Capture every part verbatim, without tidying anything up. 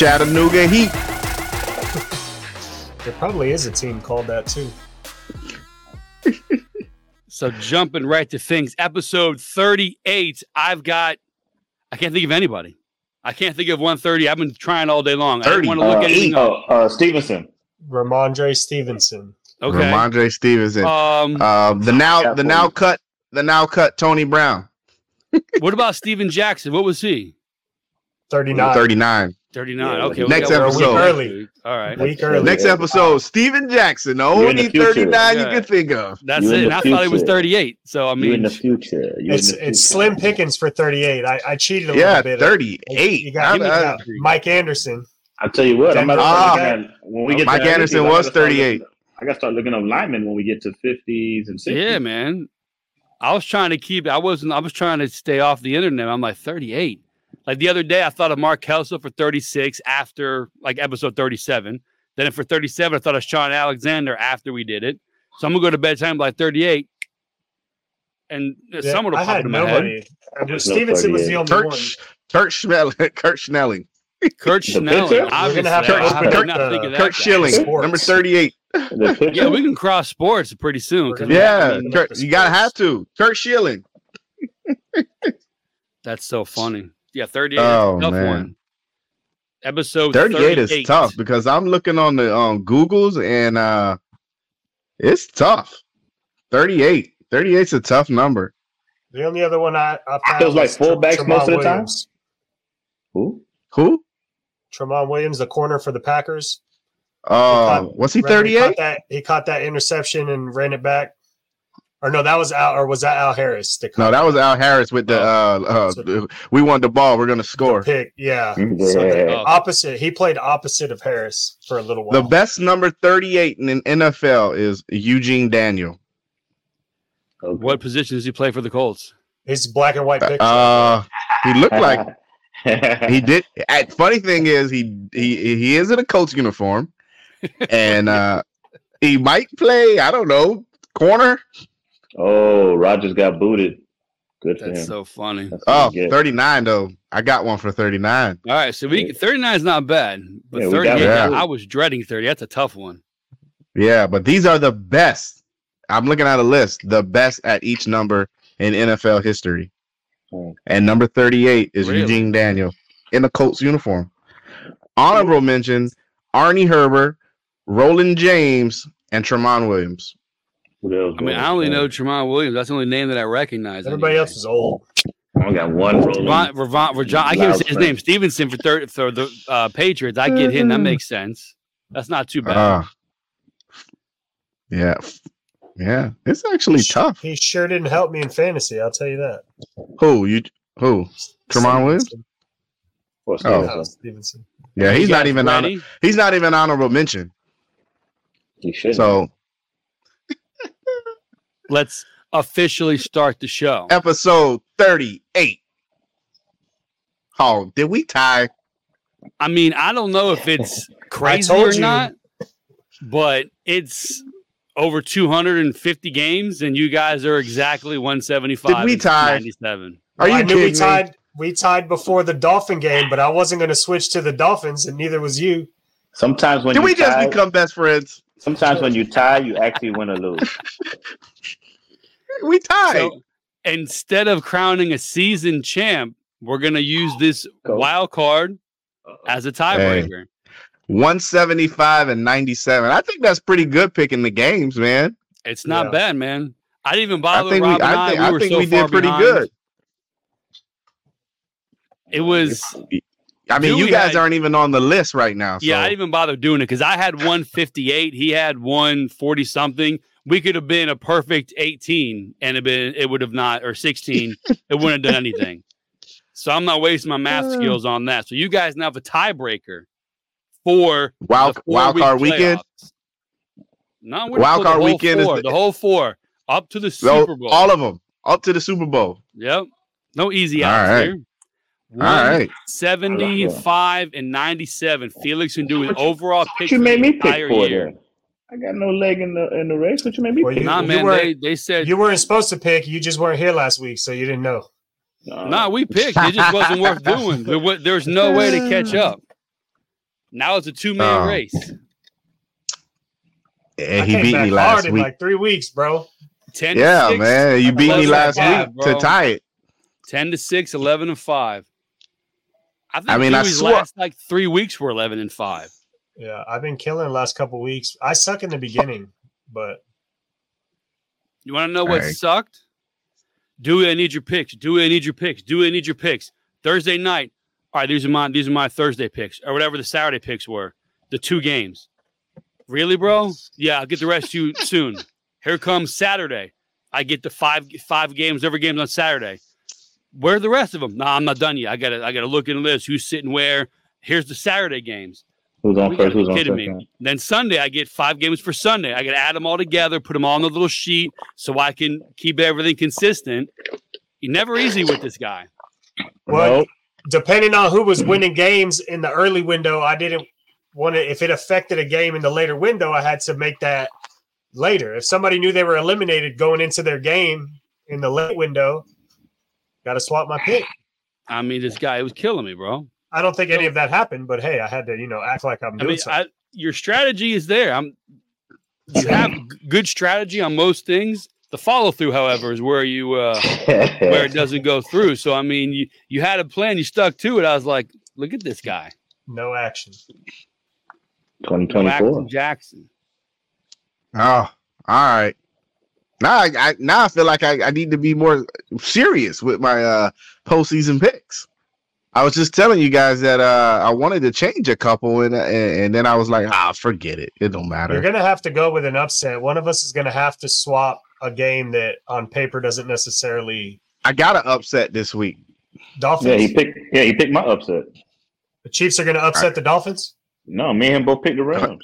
Chattanooga Heat. There probably is a team called that too. So jumping right to things, episode thirty-eight. I've got, I can't think of anybody. I can't think of one thirty. I've been trying all day long. I didn't want to look uh, at anything uh, up. uh, Stevenson. Ramondre Stevenson. Okay. Ramondre Stevenson. Um, uh, the now the now cut the now cut Tony Brown. What about Steven Jackson? What was he? thirty-nine. thirty-nine. thirty-nine. Yeah, Okay. next we got one episode. week Early. All right. Week early. Next episode, Steven Jackson, the You're in only the future. thirty-nine Yeah. you can think of. That's You in it. the And I thought he was future. thirty-eight. So, I You in mean, the future. You It's in the it's future. slim pickings for thirty-eight. I, I cheated a Yeah, little bit. thirty-eight. You got, Give me I- I- that. Mike Anderson. I'll tell you what. I'm about to Ah. start looking at, when we get Mike to Anderson I was gotta start thirty-eight. looking- I got to start looking up linemen when we get to fifties and sixties. yeah, man. I was trying to keep, I wasn't, I was trying to stay off the internet. I'm like, thirty-eight. Like the other day, I thought of Mark Kelso for thirty-six after like episode thirty-seven. Then for thirty-seven, I thought of Sean Alexander after we did it. So I'm going to go to bedtime by thirty-eight. And Yeah, someone will I pop had into my head. nobody. I just, Stevenson was the only Kurt, one. Kurt Schnelling. Kurt Schnelling. Kurt The Schnelling. pitcher? Obviously, We're gonna have to I- I open did up not the- think of that Kurt guy. Schilling, Sports. number thirty-eight. The pitcher? Yeah, we can cross sports pretty soon. We're 'cause gonna we- Yeah, I mean, Kurt, you gotta have to. Kurt Schilling. that's so funny. Yeah, thirty-eight Oh, is a tough man. one. Episode thirty-eight, thirty-eight is tough because I'm looking on the um Googles and uh it's tough. thirty-eight. thirty-eight's a tough number. The only other one I, I found Feels like was Tr- fullbacks Tramon most of the time? Williams. Who? Who? Tremont Williams, the corner for the Packers. Uh, caught- was he Remember He thirty-eight? caught, that, he caught that interception and ran it back. Or no, that was Al. Or was that Al Harris? that No, caught that was Al Harris with the uh, uh So- we want the ball, we're gonna the score. pick? Yeah. Yeah. So the Oh. opposite. He played opposite of Harris for a little while. The best number thirty-eight in the N F L is Eugene Daniel. Okay. What position does he play for the Colts? His black and white picture. Uh, he looked like he did. uh, Funny thing is, he he he is in a Colts uniform, and uh, he might play. I don't know, corner. Oh, Rogers got booted. Good for That's him. so funny. That's Oh, pretty good. thirty-nine though. I got one for thirty-nine. All right, so we thirty-nine is not bad, but Yeah, we got thirty-eight, that. I was dreading thirty. That's a tough one. Yeah, but these are the best. I'm looking at a list. The best at each number in N F L history, Hmm. and number thirty-eight is Really? Eugene Daniel in a Colts uniform. Honorable mention: Arnie Herber, Roland James, and Tremont Williams. Who else I mean, I only know Tremont Williams. That's the only name that I recognize. Everybody else is old. I only got one. rolling. Ravon, Ravon, Ravon, I can't say his name. Stevenson for third for the uh, Patriots. I get him. That makes sense. That's not too bad. Uh, yeah, yeah. It's actually tough. He sure didn't help me in fantasy. I'll tell you that. Who you? Who? Tremont Williams? Or Oh. Stevenson. No, Stevenson. Yeah, You he's not guys even on. ready? He's not even honorable mention. He should. So Let's officially start the show. episode thirty-eight. Oh, did we tie? I mean, I don't know if it's crazy told or you. not, but it's over two hundred fifty games, and you guys are exactly one seventy-five. Did we and tie? ninety-seven. Are Well, you I knew we kidding me? tied. We tied before the Dolphin game, but I wasn't going to switch to the Dolphins, and neither was you. sometimes when Did you we just tie, become best friends? sometimes when you tie, you actually win or lose. We tied. So instead of crowning a season champ, we're going to use this Go. wild card as a tiebreaker. one seventy-five and ninety-seven. I think that's pretty good picking the games, man. It's not Yeah. bad, man. I didn't even I bother think we, Rob and I I. think, we I were think so we far did pretty behind. good. It was, I mean, you Dewey guys had- aren't even on the list right now. So. yeah, I didn't even bother doing it because I had one fifty-eight. He had one forty something. We could have been a perfect eighteen and it been it would have not, or sixteen. It wouldn't have done anything. So I'm not wasting my math skills on that. So you guys now have a tiebreaker for wild, the wild four-week card weekend. playoffs. No, we're Wild for the card whole weekend is four, the- the whole four up to the So, Super Bowl. all of them up to the Super Bowl. Yep. No easy All outs right. here. All right. seventy-five and ninety-seven. Felix can do his overall pick. What you for made the me pick entire for year. then? I got no leg in the in the race. What you made me Well, pick? you- Nah, man, were- they, they said, You weren't supposed to pick. You just weren't here last week, so you didn't know. No. nah, we picked. It just wasn't worth doing. There was, there's no way to catch up. Now it's a two man Oh. race. And I he came beat back me hard last in week. like three weeks, bro. ten Yeah, to six, man, you beat me eleven last to five, week bro. to tie it. ten to six, eleven and five. I think I mean, I Dewey's swore- last like three weeks were eleven and five. Yeah, I've been killing the last couple weeks. I suck in the beginning, but You want to know what Alright. sucked? Dewey, I need your picks. Dewey, I need your picks. Dewey, I need your picks. Thursday night. All right, these are my these are my Thursday picks or whatever the Saturday picks were. The two games. Really, bro? Yeah, I'll get the rest to you soon. Here comes Saturday. I get the five five games, every game's on Saturday. Where are the rest of them? Nah, I'm not done yet. I gotta I gotta look in the list. Who's sitting where? Here's the Saturday games. Who's on You first? gotta be Who's on kidding second? me. Then Sunday, I get five games for Sunday. I got to add them all together, put them all on the little sheet so I can keep everything consistent. You're never easy with this guy. well, Nope. depending on who was winning games in the early window, I didn't want to. If it affected a game in the later window, I had to make that later. If somebody knew they were eliminated going into their game in the late window, got to swap my pick. I mean, this guy was killing me, bro. I don't think any of that happened, but hey, I had to, you know, act like I'm I doing mean, something. I, your strategy is there. I'm. You have g- good strategy on most things. The follow through, however, is where you uh, where it doesn't go through. So I mean, you you had a plan, you stuck to it. I was like, look at this guy, No action. twenty twenty-four. Jackson Jackson. Oh, all right. Now I, I now I feel like I, I need to be more serious with my uh postseason picks. I was just telling you guys that uh I wanted to change a couple and and, and then I was like, ah, forget it. It don't You're matter. going to have to go with an upset. One of us is going to have to swap a game that on paper doesn't necessarily. I got an upset this week. Dolphins. Yeah, he picked. Yeah, he picked my upset. The Chiefs are going to upset the Dolphins. No, me and him both picked the Rams.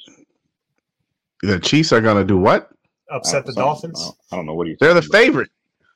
The Chiefs are gonna do what? Upset the Something- Dolphins. I don't- I don't know what he's. They're the favorite.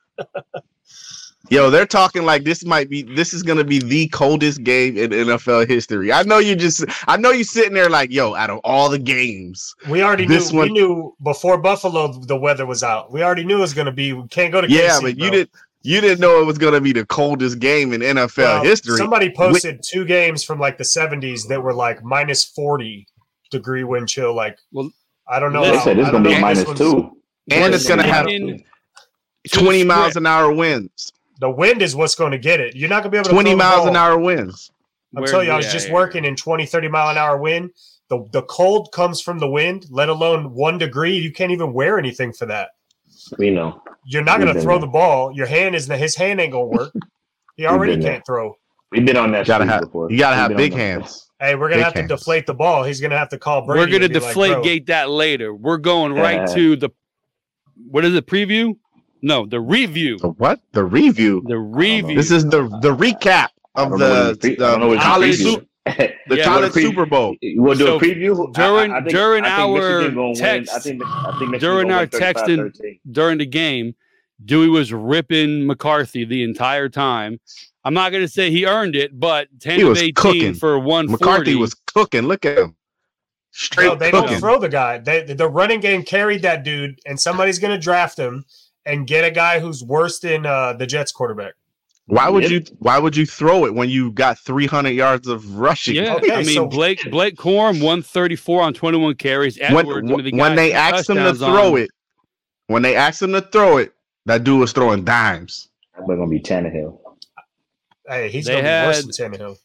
Yo, they're talking like this might be this is gonna be the coldest game in N F L history. I know you just I know you sitting there like, yo, out of all the games. We already This knew. one- We knew before Buffalo the weather was out. We already knew it was going to be. We can't go to. Yeah, K C, but you bro. didn't you didn't know it was gonna be the coldest game in N F L Well, history. Somebody posted two games from like the seventies that were like minus forty degree wind chill. Like, Well, I don't know. they They how- said it's I don't gonna be know if this minus one's- two. and it's gonna have Swinging to twenty the miles script. an hour winds. The wind is what's going to get it. You're not going to be able to twenty throw the miles ball. an hour winds. I'm Where- telling you, I was yeah, just yeah. working in twenty, thirty mile an hour wind. The the cold comes from the wind, let alone one degree. You can't even wear anything for that. We know. You're not We've going to been throw there. the ball. Your hand is his hand ain't going to work. He already been there. can't throw. We've been on that. You gotta street have before. you gotta We've have been big on that. hands. Hey, we're going Big to have hands. to deflate the ball. He's going to have to call Brady. We're gonna and be like, deflate bro, gate that later. We're going right Uh, to the what is it? Preview? No, the review. The what? The review. The review. This is the the recap I of don't know the, what you pre- I don't know the what you college preview. su- the Yeah, college what a pre- Super Bowl. You want to do So a preview during- I, I think, during I think our Michigan gonna win. text- I think I think Michigan during gonna our win thirty-five texting- thirteen. During the game, Dewey was ripping McCarthy the entire time. I'm not going to say he earned it, but ten He of was eighteen cooking. for one forty. McCarthy was cooking. Look at him. Straight no, they cooking. don't throw the guy. They, the running game carried that dude, and somebody's going to draft him and get a guy who's worse than uh, the Jets quarterback. Why would Yep. you why would you throw it when you got three hundred yards of rushing? Yeah, Okay, I mean so- Blake Blake Corum one thirty-four on twenty-one carries. When, Edwards, one of the when guys they with asked him to touchdowns throw on- it, when they asked him to throw it, that dude was throwing dimes. That boy gonna be Tannehill. Hey, he's They going to be worse had- than Tannehill.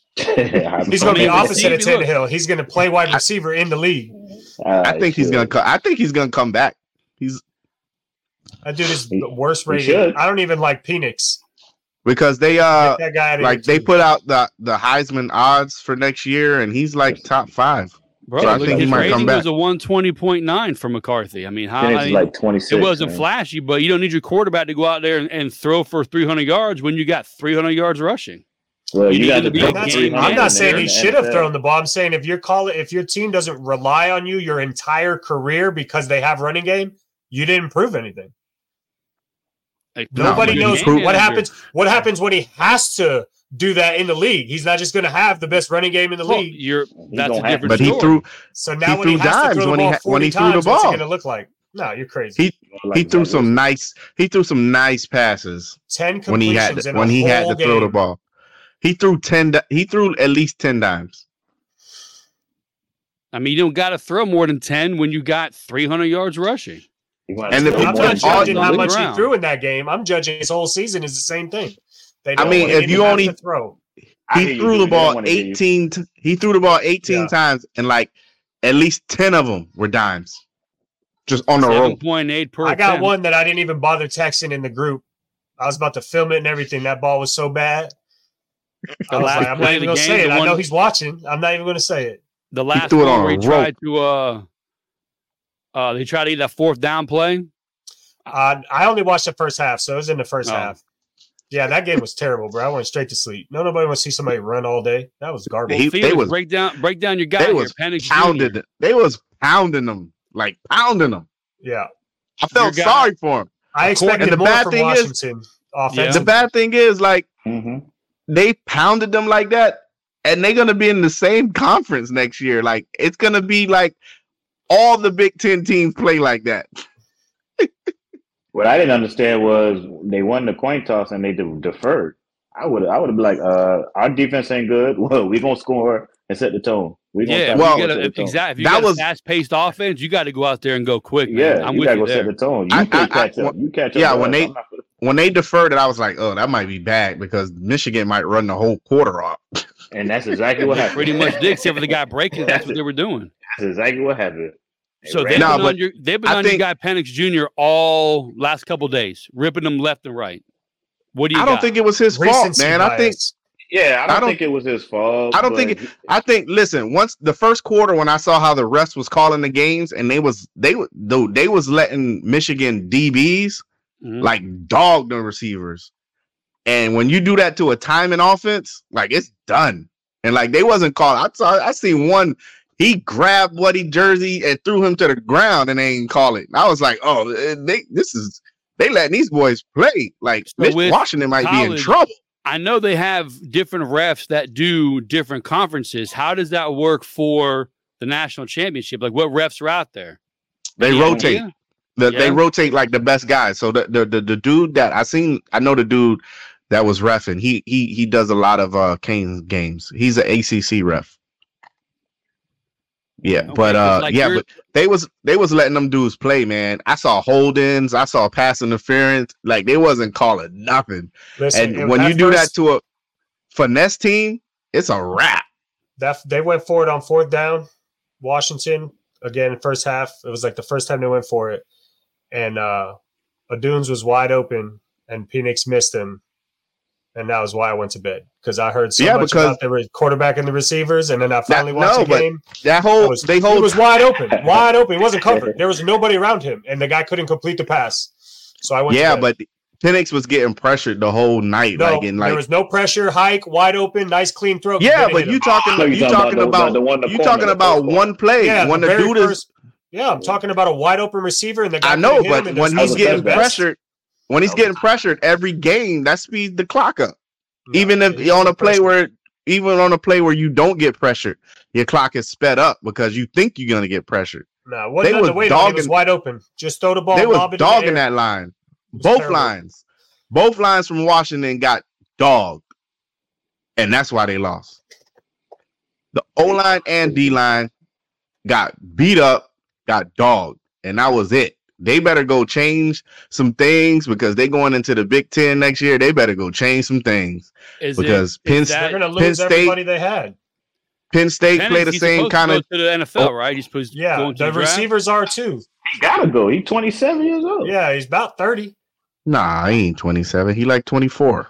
I'm He's going to be mean, opposite of Stevie, look. Tannehill. He's going to play wide receiver in the league. I think he's gonna. Co- I think he's gonna come back. He's That dude is He- the worst he rated. should. I don't even like Penix. because they uh Get that guy out of like here, they too. put out the the Heisman odds for next year, and he's like top five. Bro, So I look, think he his might come rating back. was a one twenty point nine for McCarthy. I mean, how Penix I is mean, like twenty-six. it wasn't man. flashy, but you don't need your quarterback to go out there and, and throw for three hundred yards when you got three hundred yards rushing. Well, You you, got need to to be throw a I'm not, game three saying, hundred I'm not in saying the he N F L. should have thrown the ball. I'm saying if you're calling, if your team doesn't rely on you your entire career because they have running game, you didn't prove anything. Like, No, Nobody but knows he proved- what happens. What happens when he has to do that in the league? He's not just going to have the best running game in the Well, league. you're that's a gonna have- different But he story. threw So now he when he threw has to dimes throw the when he ball ha- when forty he threw the times, what's it ball. going to look like? No, you're crazy. he Like he threw Zach some Wilson. nice he threw some nice passes Ten when he had completions to, in when a he had whole to throw the game. ball. He threw ten. di- He threw at least ten dimes. I mean, you don't got to throw more than ten when you got three hundred yards rushing. And the I'm not judging how much ground. he threw in that game. I'm judging his whole season is the same thing. They I mean, if you only throw, he threw the ball eighteen. T- he threw the ball eighteen yeah. times, and like at least ten of them were dimes, just on the road. seven point eight per. I got ten. one that I didn't even bother texting in the group. I was about to film it and everything. That ball was so bad. I was like, I'm not even going to say it. I know he's watching. I'm not even going to say it. The last one where he tried to, uh, uh, they tried to eat that fourth down play. Uh, I only watched the first half, so it was in the first oh. half. Yeah, that game was terrible, bro. I went straight to sleep. No, nobody wants to see somebody run all day. That was garbage. He, they was break down, break down your guy. They was here, pounded. Junior. They was pounding them, like pounding them. Yeah, I felt sorry for him. I expected and the more bad from thing Washington. Is, yeah. The bad thing is, like, mm-hmm. they pounded them like that, and they're gonna be in the same conference next year. Like, it's gonna be like all the Big Ten teams play like that. What I didn't understand was they won the coin toss and they de- deferred. I would I would have been like, uh, our defense ain't good. Well, we're gonna score and set the tone. We yeah, well, you gotta, exactly. If you that got was, a fast-paced offense, you got to go out there and go quick. Man. Yeah, I'm you with gotta you go there. set the tone. You I, can I, catch I, up. You catch yeah, up. when they when they deferred it, I was like, oh, that might be bad because Michigan might run the whole quarter off. And that's exactly what happened. Pretty much did, except for the guy breaking. That's what they were doing. That's exactly what happened. So they've no, been on, your, they've been on your guy Penix Junior all last couple of days, ripping them left and right. What do you? I don't got? think it was his Recency fault, man. Bias. I think. Yeah, I don't, I don't think it was his fault. I don't think. It, I think. Listen, once the first quarter, when I saw how the refs was calling the games, and they was they though they was letting Michigan D Bs mm-hmm. like dog the receivers, and when you do that to a timing offense, like it's done. And like they wasn't calling. I saw. I seen one. He grabbed Woody Jersey and threw him to the ground, and they ain't call it. And I was like, oh, they this is they letting these boys play. Like so Washington might college, be in trouble. I know they have different refs that do different conferences. How does that work for the national championship? Like, what refs are out there? They Any rotate. The, yeah. They rotate like the best guys. So the, the the the dude that I seen, I know the dude that was reffing. He he he does a lot of uh Canes games. He's an A C C ref. Yeah, okay, but uh, like yeah, but they was they was letting them dudes play, man. I saw hold-ins, I saw pass interference, like they wasn't calling nothing. Listen, and when you do first, that to a finesse team, it's a wrap. That they went for it on fourth down. Washington again, first half. It was like the first time they went for it, and uh, Adunes was wide open, and Penix missed him. And that was why I went to bed because I heard so yeah, much about the quarterback and the receivers, and then I finally that, watched no, the game. That whole was, they hold it was wide open, wide open. It wasn't covered. There was nobody around him, and the guy couldn't complete the pass. So I went. Yeah, to bed. but Penix was getting pressured the whole night. No, like, in, like there was no pressure. Hike, wide open, nice clean throw. Yeah, but you talking, oh, you talking about, about the, the one you talking about one play yeah, when the, the dude first, is. Yeah, I'm talking about a wide open receiver, and the guy I know, but him, when he's getting pressured, when he's getting pressured every game, that speeds the clock up. No, even if on a play where, even on a play where you don't get pressured, your clock is sped up because you think you're gonna get pressured. No, what they was the way dogging, was wide open. Just throw the ball. They was dogging the that line. Both terrible. lines, both lines from Washington got dogged, and that's why they lost. The O line and D line got beat up, got dogged, and that was it. They better go change some things because they going into the Big Ten next year. They better go change some things is because it, Penn, they're going to lose Penn State, everybody they had. Penn State Penix, play the same kind of to the N F L, oh, right? He's supposed to yeah. go into the, the receivers are too. He gotta go. He's twenty-seven years old. Yeah, he's about thirty. Nah, he ain't twenty-seven. He like twenty-four.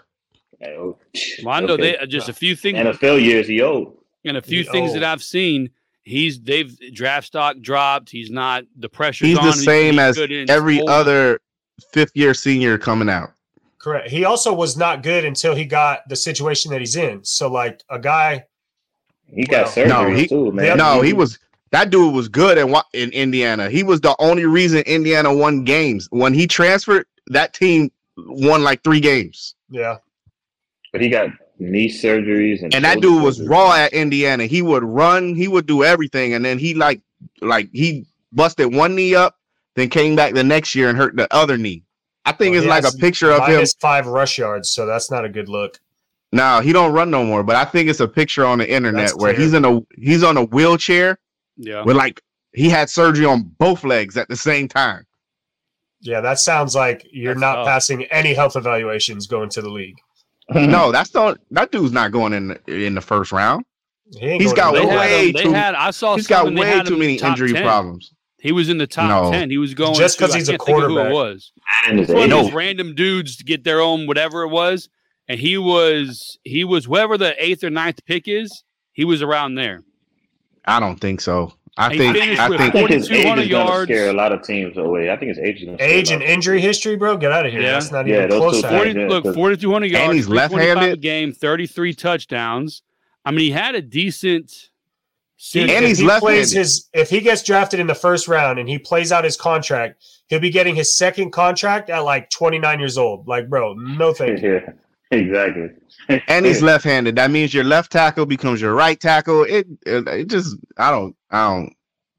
Mondo, okay. they just a few things. N F L years, he old. And a few he things old. that I've seen. He's they've draft stock dropped. He's not the pressure. He's on. the same he's, as he's every old. other fifth year senior coming out. Correct. He also was not good until he got the situation that he's in. So like a guy, he got well, surgery no, he, too, man. No, he was that dude was good in in Indiana. He was the only reason Indiana won games. When he transferred, that team won like three games. Yeah, but he got knee surgeries and, and that dude was raw at Indiana. He would run, he would do everything, and then he like like he busted one knee up, then came back the next year and hurt the other knee. I think well, it's like a picture of him. Five rush yards, so that's not a good look. No, he don't run no more. But I think it's a picture on the internet that's where clear. he's in a he's on a wheelchair Yeah. With like he had surgery on both legs at the same time. Yeah, that sounds like you're That's not tough. passing any health evaluations going to the league. No, that's not that dude's not going in the, in the first round. He ain't He's going got to They the had way him, they too- had. I saw. He's got something, they way had too him in many the top injury ten. problems. He was in the top No. ten. He was going Just to- 'cause I he's a can't think of who it quarterback. was. And his One of age. those random dudes to get their own whatever it was, and he was he was whoever the eighth or ninth pick is. He was around there. I don't think so. I He think finished I with I think think his age forty-two hundred is going to yards. scare a lot of teams away. I think his age is going to age and injury history, bro. Get out of here. Yeah. That's not Yeah, even those close. two To things. forty, that. Yeah, look, 'cause- forty-two hundred yards, he's three twenty-five left-handed. a game, thirty-three touchdowns. I mean, he had a decent Dude, season. And if he's he left-handed. plays his, if he gets drafted in the first round and he plays out his contract, he'll be getting his second contract at like twenty-nine years old. Like, bro, no thank you. Yeah, exactly. and he's left-handed. That means your left tackle becomes your right tackle. It it, it just I don't I don't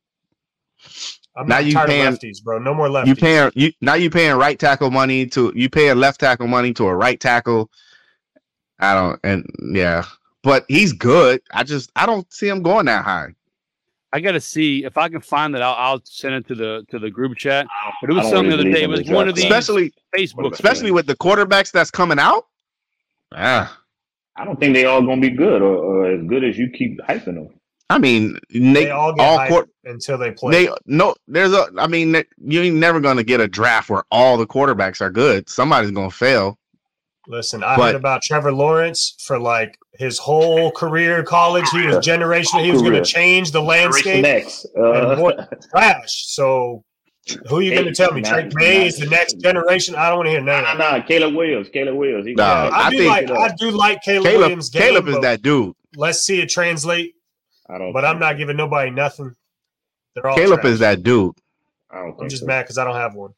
I'm Now not you tired paying- of lefties, bro. No more lefties. you paying you now you paying right tackle money to you paying left tackle money to a right tackle. I don't and yeah, but he's good. I just I don't see him going that high. I got to see if I can find that. I'll, I'll send it to the to the group chat. But it was I don't something the really other day. It believe was in one the of these draft. Especially Facebook. especially with the quarterbacks that's coming out. Ah, I don't think they all going to be good or, or as good as you keep hyping them. I mean, They they, all all, get hyped court, until they play. they no. There's a. I mean, you ain't never gonna get a draft where all the quarterbacks are good. Somebody's gonna fail. Listen, I But- heard about Trevor Lawrence for like his whole career in college. He was generational. He was going Career. to change the landscape. Next. And Uh, what trash. So who are you going to Hey, tell me? nah, Drake May is nah. the next generation? I don't want to hear none nah, of that. nah, Caleb Williams. Caleb Williams. He Nah, got- I, I do think- like I do like Caleb, Caleb, Williams' game, Caleb is but that dude. let's see it translate. I don't. But I'm think- not giving nobody nothing. They're all Caleb trash. is that dude. I don't think I'm just so. mad because I don't have one.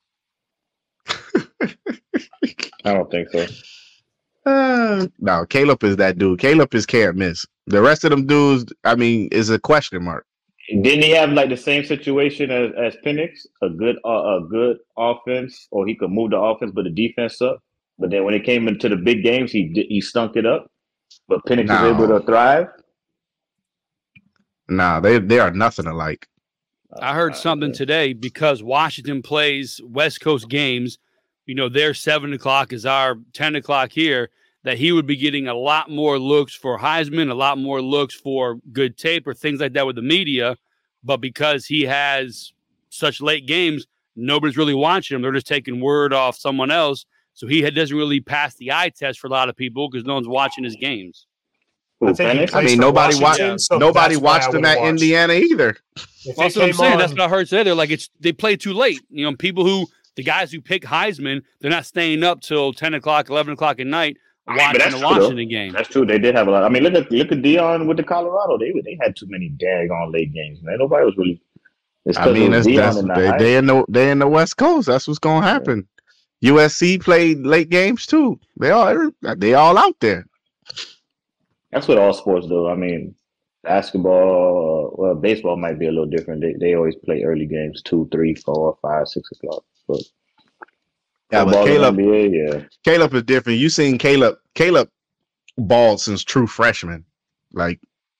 I don't think so. Uh, no, Caleb is that dude. Caleb is can't miss. The rest of them dudes, I mean, is a question mark. Didn't he have like the same situation as, as Penix? A good uh, a good offense, or he could move the offense, but the defense up. But then when it came into the big games, he did, he stunk it up. But Penix No. was able to thrive. Nah, they they are nothing alike. I heard Uh, something today because Washington plays West Coast games. You know, their seven o'clock is our ten o'clock here. That he would be getting a lot more looks for Heisman, a lot more looks for good tape or things like that with the media. But because he has such late games, nobody's really watching him. They're just taking word off someone else. So he had- doesn't really pass the eye test for a lot of people because no one's watching his games. Who, I think he Penix? I plays mean, for nobody watched. Washington, so Nobody that's why I watched him would've at watched. Indiana either. If it That's what I'm came saying. on, That's what I heard say. They're like, it's they play too late. You know, people who the guys who pick Heisman, they're not staying up till ten o'clock, eleven o'clock at night I mean, but watching that's the true, though. Washington game. That's true. They did have a lot. I mean, look at look at Dion with the Colorado. They they had too many daggone late games, man. Nobody was really. It's I 'cause mean, it was that's, Deion that's and the they, hype. they in the they in the West Coast. That's what's gonna happen. U S C played late games too. They all they all out there. That's what all sports do. I mean, basketball, well, baseball might be a little different. They they always play early games, two, three, four, five, six o'clock. But Yeah, but football and Caleb, N B A, yeah, Caleb is different. You seen Caleb? Caleb balled since true freshman. Like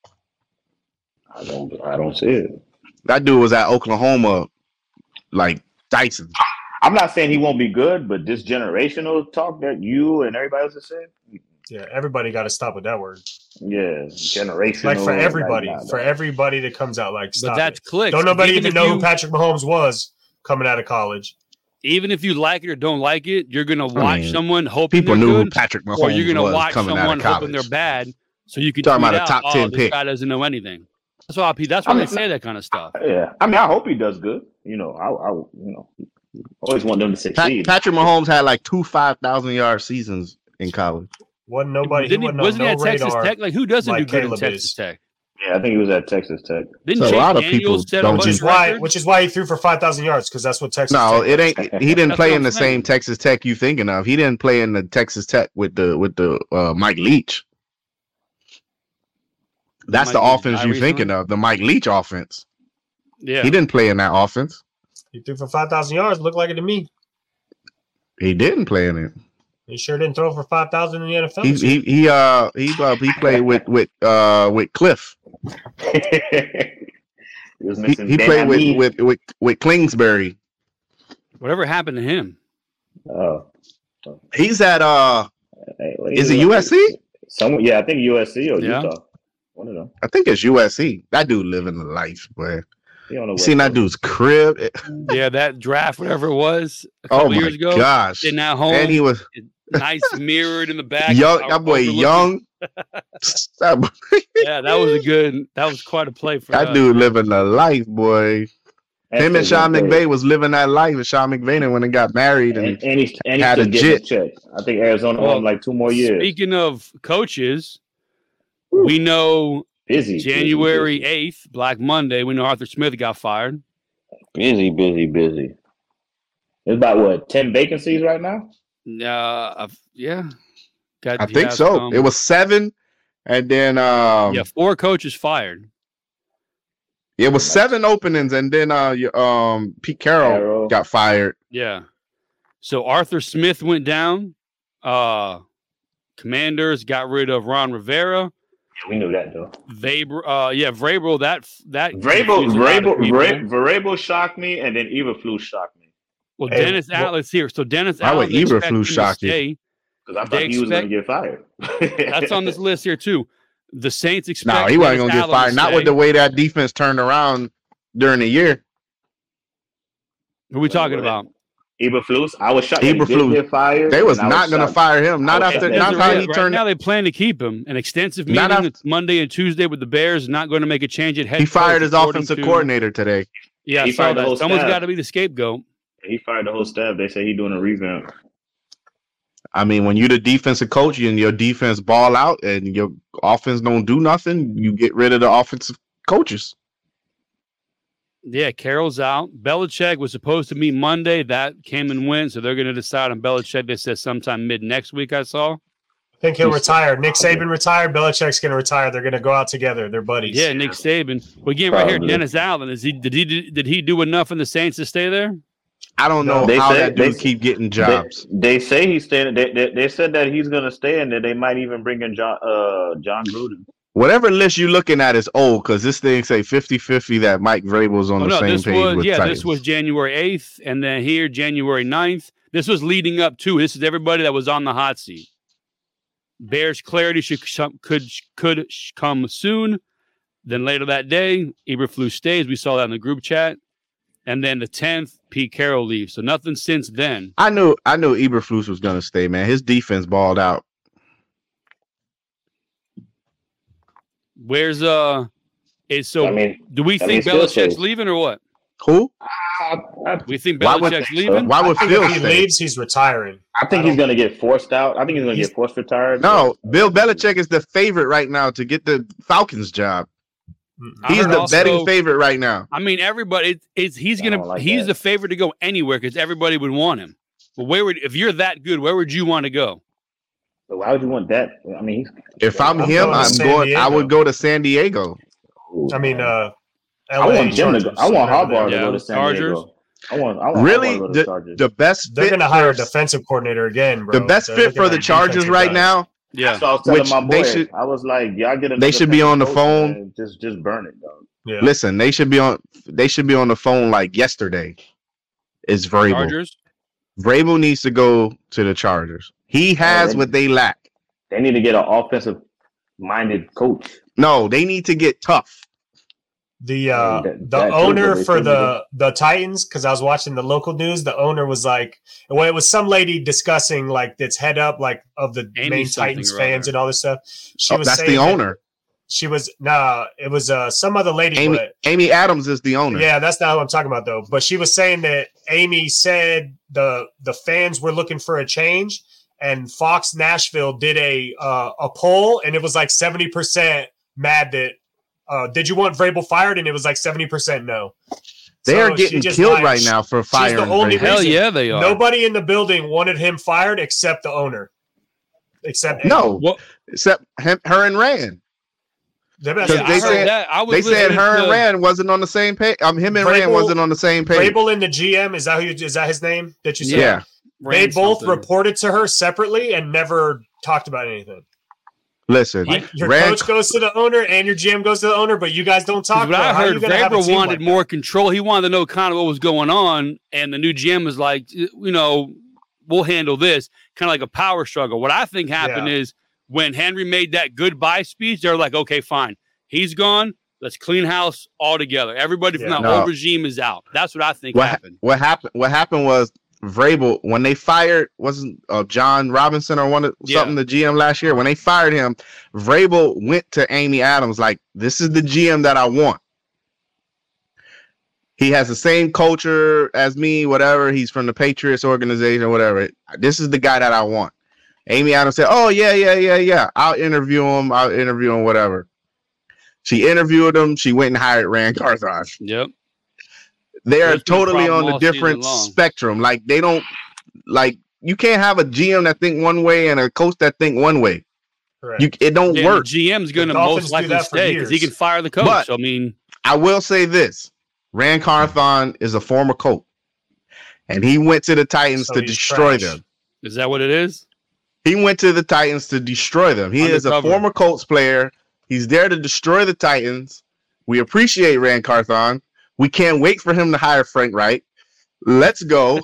I don't I don't see it. that dude was at Oklahoma, like Dyson. I'm not saying he won't be good, but this generational talk that you and everybody else is saying, Yeah, everybody got to stop with that word. yeah, generational. Like for everybody, like, nah, for nah. everybody that comes out, like But stop that's it. clicks. Don't nobody Even even if know you- who Patrick Mahomes was coming out of college. Even if you like it or don't like it, you're gonna watch mean, someone hoping People they're knew who good, Patrick Mahomes or you're gonna was watch coming out someone of hoping college. they're bad, so you can Talking tweet about a out, top "Oh, ten this pick." guy doesn't know anything." That's why I, that's I why mean, they say that kind of stuff. Yeah, I mean, I hope he does good. You know, I, I you know, always want them to Pat, succeed. Patrick Mahomes had like two five thousand yard seasons in college. Wasn't nobody. Didn't he he, wasn't, wasn't he on at no Texas radar. Tech? Like, who doesn't like do good Caleb at Texas is. Tech? Yeah, I think he was at Texas Tech. Didn't So a Chase lot of Daniels people set a don't bunch Which of is why, records? which is why he threw for five thousand yards because that's what Texas. No, Tech it does. ain't. He didn't That's play what in I'm the saying. same Texas Tech you thinking of. He didn't play in the Texas Tech with the with the uh, Mike Leach. That's the Mike Leach offense died you recently? thinking of, the Mike Leach offense. Yeah, He didn't play in that offense. He threw for five thousand yards. Looked like it to me. He didn't play in it. He sure didn't throw for five thousand in the N F L. He he he uh he uh, he played with with uh with Cliff. He was He, missing. he Ben played with, Hamid. with with with Kingsbury. Whatever happened to him? Oh, He's at uh, hey, what is he it like- U S C? Somewhere, yeah, I think U S C or Yeah. Utah. One of them. I think it's U S C. That dude living the life, boy. He on the You West seen that Coast. dude's crib? Yeah, that draft, whatever it was, a couple Oh my years ago. gosh! Sitting at home, And he was nice mirrored in the back. young. o- That boy overlooking- young. that, boy- Yeah, that was a good. That was quite a play for that us. dude living the life, boy. Him and still Sean getting McVay paid. was living that life, and Sean McVay then when they got married and, and and he's and he's had still a getting jit. his check. I think Arizona Well, owed him like two more years. Speaking of coaches, we know Busy. January eighth, Black Monday, we know Arthur Smith got fired. Busy, busy, busy. It's about what ten vacancies right now. Uh, I've- yeah. Got, I think yeah, so. um, It was seven, and then um, yeah, four coaches fired. it was seven openings, and then uh, you- um, Pete Carroll Carroll. got fired. Yeah. So Arthur Smith went down. Uh, Commanders got rid of Ron Rivera. Yeah, we knew that though. Vrabel, uh, yeah, Vrabel. That that Vrabel, confused a lot of Vrabel, people. Vrabel, Vrabel shocked me, and then Eberflus shocked me Well, Hey, Dennis well- Allen's here. So Dennis Why would Allen expect Eberflus him to shock you? stay. because I They thought he was going expect- to get fired. That's on this list here too. The Saints expect. No, he wasn't Dennis gonna get Allen fired. to Not with stay. the way that defense turned around during the year. Who are we talking Well, about? Eberflus, I was shocked. that he did Eberflus. get fired. They was and I not gonna shocked. fire him. Not I was after. shocked. Not They're how right- he right turned. now they plan to keep him. An extensive meeting. Not after- It's Monday and Tuesday with the Bears. Not going to make a change at head. He fired coach, his according offensive to- coordinator today. Yeah, I He saw fired the that. whole Someone's staff. got to be the scapegoat. He fired the whole staff. They say he's doing a revamp. I mean, when you're the defensive coach and your defense ball out and your offense don't do nothing, you get rid of the offensive coaches. Yeah, Carroll's out. Belichick was supposed to meet Monday. That came and went, so they're going to decide on Belichick. They said sometime mid next week. I saw. I think he'll retire. Nick Saban retired. Belichick's going to retire. They're going to go out together. They're buddies. Yeah, Nick Saban. Well, again, right here, Probably. Dennis Allen. Is he? Did he? Did he do enough in the Saints to stay there? I don't know They how said- that dude they- keep getting They, jobs. they say he's staying. They, they, they said that he's going to stay, and that they might even bring in John uh, John Gruden. Whatever list you're looking at is old because this thing say fifty-fifty that Mike Vrabel's on Oh, the no, same this page was with yeah. Titans. This was January eighth, and then here January ninth. This was leading up to. This is everybody that was on the hot seat. Bears clarity should could could come soon. Then later that day, Eberflus stays. We saw that in the group chat. And then the tenth, Pete Carroll leaves. So nothing since then. I knew I knew Eberflus was gonna stay, man. His defense balled out. Where's uh? Is so? I mean, do we I think mean, still Belichick's safe. leaving or what? Who? I, I, We think Why would- Belichick's leaving. Why I would think Phil if he stay? leaves, he's retiring. I think I he's going to get forced out. I think he's going to He's- get forced retired. No, Bill Belichick is the favorite right now to get the Falcons job. I He's heard the also- betting favorite right now. I mean, everybody. It's, it's he's I gonna. don't like he's that. the favorite to go anywhere because everybody would want him. But where would if you're that good? Where would you want to go? But why would you want that? I mean, he's, If I'm, I'm him, going to I'm San going. I Diego. would go to San Diego. I mean, uh, I L A want Jim to go. Chargers, I want whatever Harbaugh they- to Yeah, go to San Chargers. Diego. I want. I want Really, Harbaugh to go to the the, Chargers. the best. They're fit going to hire a for- defensive coordinator again, bro. The best They're fit looking for at the Chargers defensive right guys. now. Yeah, That's what I was telling Which my boy. they should- I was like, y'all get. They should be on the phone. Man. Just, just burn it, dog. Yeah. Listen, they should be on. They should be on the phone like yesterday. Is Vrabel? Chargers. Vrabel needs to go to the Chargers. He has they- what they lack. They need to get an offensive-minded coach. No, they need to get tough. The uh, That- the that too, owner but they for should the the Titans, because I was watching the local news. The owner was like, well, it was some lady discussing like that's head up like of the Amy main something Titans or fans other. and all this stuff. She Oh, was that's saying the that owner. She was nah, it was uh some other lady. Amy but Amy Adams is the owner. yeah, that's not what I'm talking about though. But she was saying that Amy said the the fans were looking for a change, and Fox Nashville did a uh, a poll, and it was like seventy percent mad that uh, did you want Vrabel fired, and it was like seventy percent no. They So are she getting just killed lied. right now for firing. the only Vrabel. Hell reason- yeah, they are. Nobody in the building wanted him fired except the owner, except No, What? except him, her and Rand. They, Because Yeah, I they heard said- that. I was They said listening her and to- Rand wasn't on the same page. Um, him and Vrabel- Rand wasn't on the same page. Vrabel and the G M, is that who you, is that his name that you said? Yeah. They Rand both something. reported to her separately and never talked about anything. Listen, Like your Rand, coach goes to the owner and your G M goes to the owner, but you guys don't talk. What I How are heard, you gonna have a Vrabel team wanted like more that? control. He wanted to know kind of what was going on, and the new G M was like, you know, we'll handle this. Kind of like a power struggle. What I think happened Yeah. is when Henry made that goodbye speech, they're like, okay, fine, he's gone. Let's clean house altogether. Everybody from Yeah. that No. old regime is out. That's what I think what happened. what happened? What happened was Vrabel when they fired wasn't uh, John Robinson or one of Yeah. something the G M last year. When they fired him, Vrabel went to Amy Adams like, "This is the G M that I want. He has the same culture as me. Whatever. He's from the Patriots organization. Whatever. This is the guy that I want." Amy Adams said, "Oh yeah, yeah, yeah, yeah. I'll interview him. I'll interview him. Whatever." She interviewed him. She went and hired Rand Carthon. Yep. They are That's been a totally problem on a all season different long. spectrum. Like they don't like you can't have a G M that think one way and a coach that think one way. Correct. You it don't Yeah, work. the G M's going to The Dolphins most do likely that for stay because he years. can fire the coach. But- I mean, I will say this: Rand Carthon is a former coach, and he went to the Titans So to he's destroy trash. them. is that what it is? He went to the Titans to destroy them. He is a Undercover. former Colts player. He's there to destroy the Titans. We appreciate Rand Carthon. We can't wait for him to hire Frank Wright. Let's go.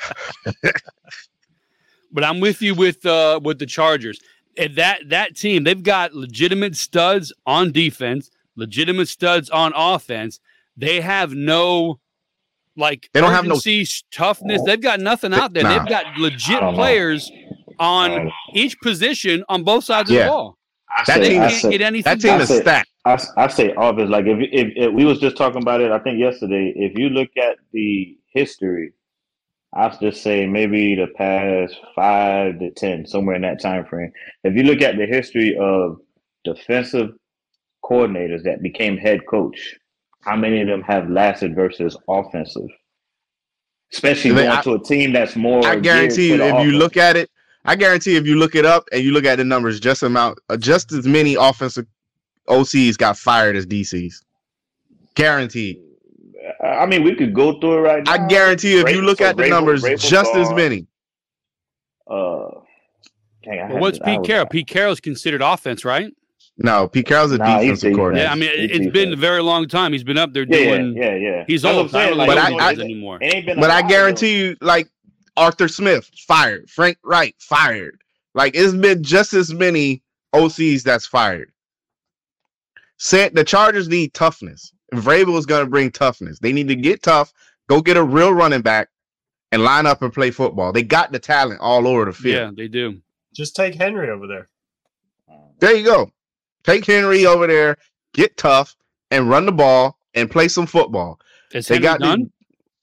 But I'm with you with uh, with the Chargers. And that that team, they've got legitimate studs on defense, legitimate studs on offense. They have no like They don't have no- urgency, toughness. They've got nothing out there. Nah. They've got legit I don't know. players on Um, each position on both sides Yeah. of the ball. I That say, team I Can't say, get anything. That team done. is said- stacked. I, I say obvious. Like if, if if we was just talking about it, I think yesterday. If you look at the history, I'll just say maybe the past five to ten, somewhere in that time frame. If you look at the history of defensive coordinators that became head coach, how many of them have lasted versus offensive? Especially They- going I- to a team that's more. I guarantee you, geared to if the you offense. look at it, I guarantee if you look it up and you look at the numbers, just amount, uh, just as many offensive O Cs got fired as D Cs. Guaranteed. I mean, we could go through it right now. I guarantee you, if you Vrabel- look so at the Vrabel- numbers, Vrabel's just as gone. many. Uh, dang, I Well, had what's this- I Pete was- Carroll? Pete Carroll's considered offense, right? No, Pete Carroll's a Nah, he's defensive defense. coordinator. Yeah, I mean, He's it's been defense. a very long time. He's been up there Yeah, doing. yeah, yeah. He's That's what old. I'm saying, I don't like, But really I- know I- those anymore. It ain't been a But I while, though. guarantee you, like Arthur Smith fired, Frank Wright fired. Like it's been just as many O Cs that's fired. Said the Chargers need toughness. Vrabel is going to bring toughness. They need to get tough, go get a real running back, and line up and play football. They got the talent all over the field. Yeah, they do. Just take Henry over there. There you go. Take Henry over there, get tough, and run the ball and play some football. Is They Henry got the- done?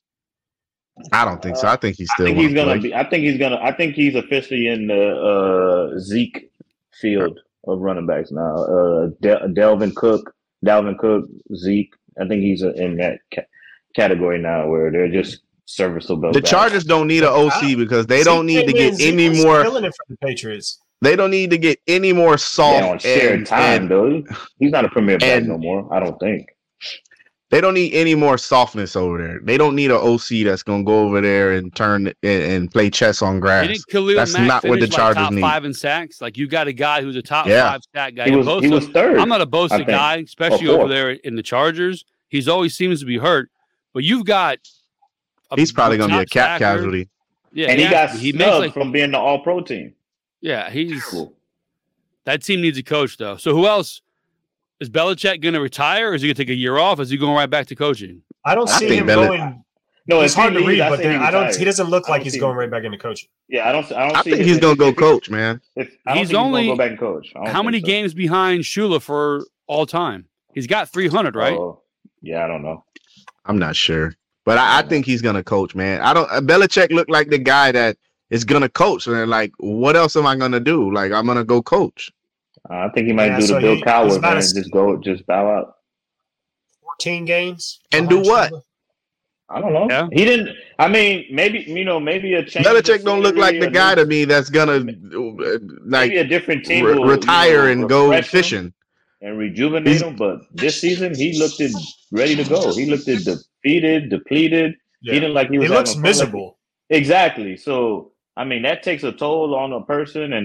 I don't think so. I think he's I still. think he's wanna gonna play. be. I think he's gonna. I think he's officially in the uh, Zeke field of running backs now. Uh, De- Delvin Cook, Dalvin Cook, Zeke. I think he's uh, in that ca- category now, where they're just serviceable. The guys. Chargers don't need an O C because they Zeke don't need to came in, get Zeke any was more. killing it for the Patriots. They don't need to get any more soft. Yeah, on shared and- time and though. He's not a premier back and- no more. I don't think. They don't need any more softness over there. They don't need an O C that's gonna go over there and turn and, and play chess on grass. Didn't Khalil That's Mack not what the finish, like, Chargers top need. five in sacks? Like you got a guy who's a top Yeah. five sack guy. He And was. He Bosa- was third. I'm not a I Bosa think. guy, especially Or over fourth. there in the Chargers. He's always seems to be hurt, but you've got. a He's probably gonna be a top cap sacker. casualty. Yeah, and he yeah, got he snubbed makes like from being the All Pro team. yeah. He's Terrible. that team needs a coach though. So who else is Belichick going to retire? Or is he going to take a year off? Is he going right back to coaching? I don't I see think him Belichick- going. No, It's if he hard to leaves, read, I but say then he I don't. retires. He doesn't look I like don't he's see going him. right back into coaching. Yeah, I don't. I don't I see. think if- he's if- gonna go if- coach, man. If, I don't He's think only- he's gonna go back and coach. I don't How many think so. games behind Shula for all time? He's got three hundred, right? Oh, yeah, I don't know. I'm not sure, but I, I think he's gonna coach, man. I don't. uh, Belichick looked like the guy that is gonna coach, and like, what else am I gonna do? Like, I'm gonna go coach. Uh, I think he might Yeah, do so the Bill he- Cowher he's thing about and to- just go, just bow out. Fourteen games And do behind what? Shula. I don't know. Yeah. He didn't. I mean, maybe you know, maybe a change. Belichick of don't look like the scenery, guy a to new- me that's gonna uh, like maybe a different team re- will, you retire know, and go refresh him fishing. and rejuvenate He's- him. But this season, he looked it ready to go. He looked it defeated, depleted. Yeah. He didn't like he was. He looks having fun. miserable. Exactly. So I mean, that takes a toll on a person, and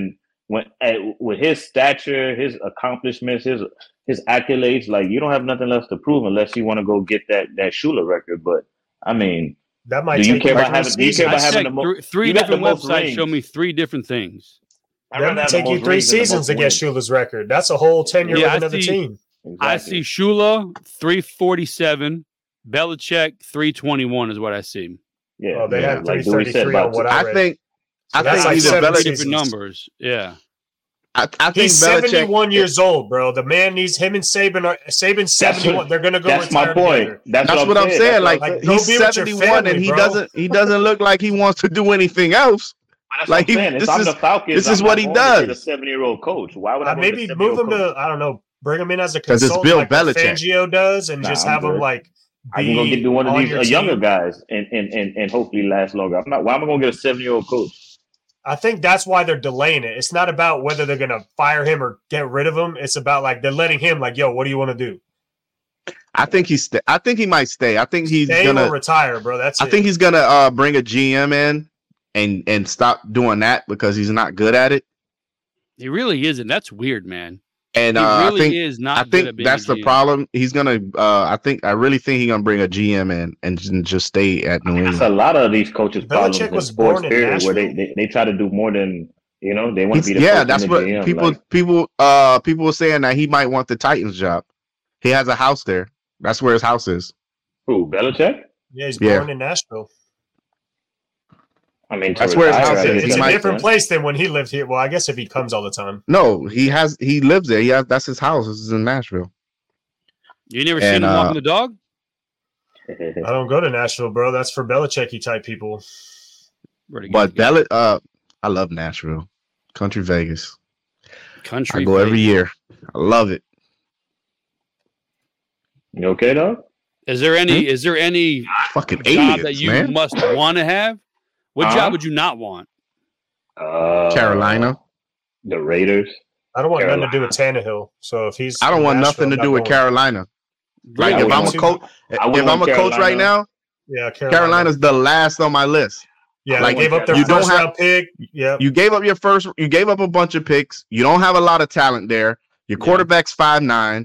when at, with his stature, his accomplishments, his his accolades, like you don't have nothing else to prove unless you want to go get that that Shula record. But I mean, that might do you take care you about three having? Do you care seasons. about I having checked the most? three, three you got the different most websites rings. show me three different things. I'd That rather would have the take you most three rings than the seasons most to get wins. Shula's record. That's a whole tenure Yeah, with I another see- team. I Exactly. see Shula three forty-seven, Belichick three twenty-one is what I see. Yeah, Oh, they yeah. had like three Dewey said thirty-three about on what I I read. think So I that's think like either seven Three Belichick. different seasons. numbers. Yeah. I, I think He's Belichick. seventy-one years old, bro. The man needs him and Saban. Are, Saban's seventy-one. what- They're gonna go That's my retire point. together. That's, That's what I'm saying. That's what Like, Like, he's go be with your seventy-one family, and he bro. doesn't he doesn't look like he wants to do anything else. That's like, what I'm he- saying. If this I'm is- the Falcons, this I'm is not what he going to get does. a seven-year-old coach. Why would I Uh, go get a maybe move him seven-year-old to I don't know. Bring him in as a 'Cause it's consultant, Bill like what Belichick. Fangio does, and Nah, just I'm have him good. like. I can go be get one of on these your uh, younger team. guys and, and, and, and hopefully last longer. I'm not. Why am I going to get a seven-year-old coach? I think that's why they're delaying it. It's not about whether they're gonna fire him or get rid of him. It's about like they're letting him like, yo, what do you want to do? I think he's. St- I think he might stay. I think he's Stay gonna. or retire, bro. That's I it. think he's gonna uh, bring a G M in and and stop doing that because he's not good at it. He really isn't. That's weird, man. And He uh, really I think is not I good think at being that's a the G M. problem. He's gonna. Uh, I think I really think he's gonna bring a G M in and j- just stay at New That's a England. lot of these coaches' problems Belichick in was sports born in period, where they, Nashville? they, they try to do more than you know. They want to He's- be the yeah, coach that's and the what G M. people Like, people uh people were saying that he might want the Titans job. He has a house there. That's where his house is. who Belichick? yeah, he's Yeah. born in Nashville. I mean, to That's where his retire, house I think is. It's He a got might- different sense. place than when he lived here. Well, I guess if he comes all the time. No, he has. He lives there. He has. That's his house. This is in Nashville. You never And, seen him uh, walking the dog? I don't go to Nashville, bro. That's for Belichick-y type people. Where'd he go? But Bell, uh, I love Nashville, country Vegas. Country. I go every Vegas. year. I love it. You okay though? Is there any? Hmm? Is there any Fucking job aliens, that you man. must want to have? What Uh-huh. job would you not want? Uh, Carolina. the Raiders. I don't want nothing to do with Tannehill. So if he's I don't in want Nashville, nothing to I'm do not with going. Carolina. Like I if wouldn't I'm a want- coach, I wouldn't if I'm a want coach right Carolina. now, Yeah, Carolina. Carolina's the last on my list. Yeah, like, they gave up their you don't first have- round pick. Yeah, You gave up your first. You gave up a bunch of picks. You don't have a lot of talent there. Your Yeah. quarterback's five nine.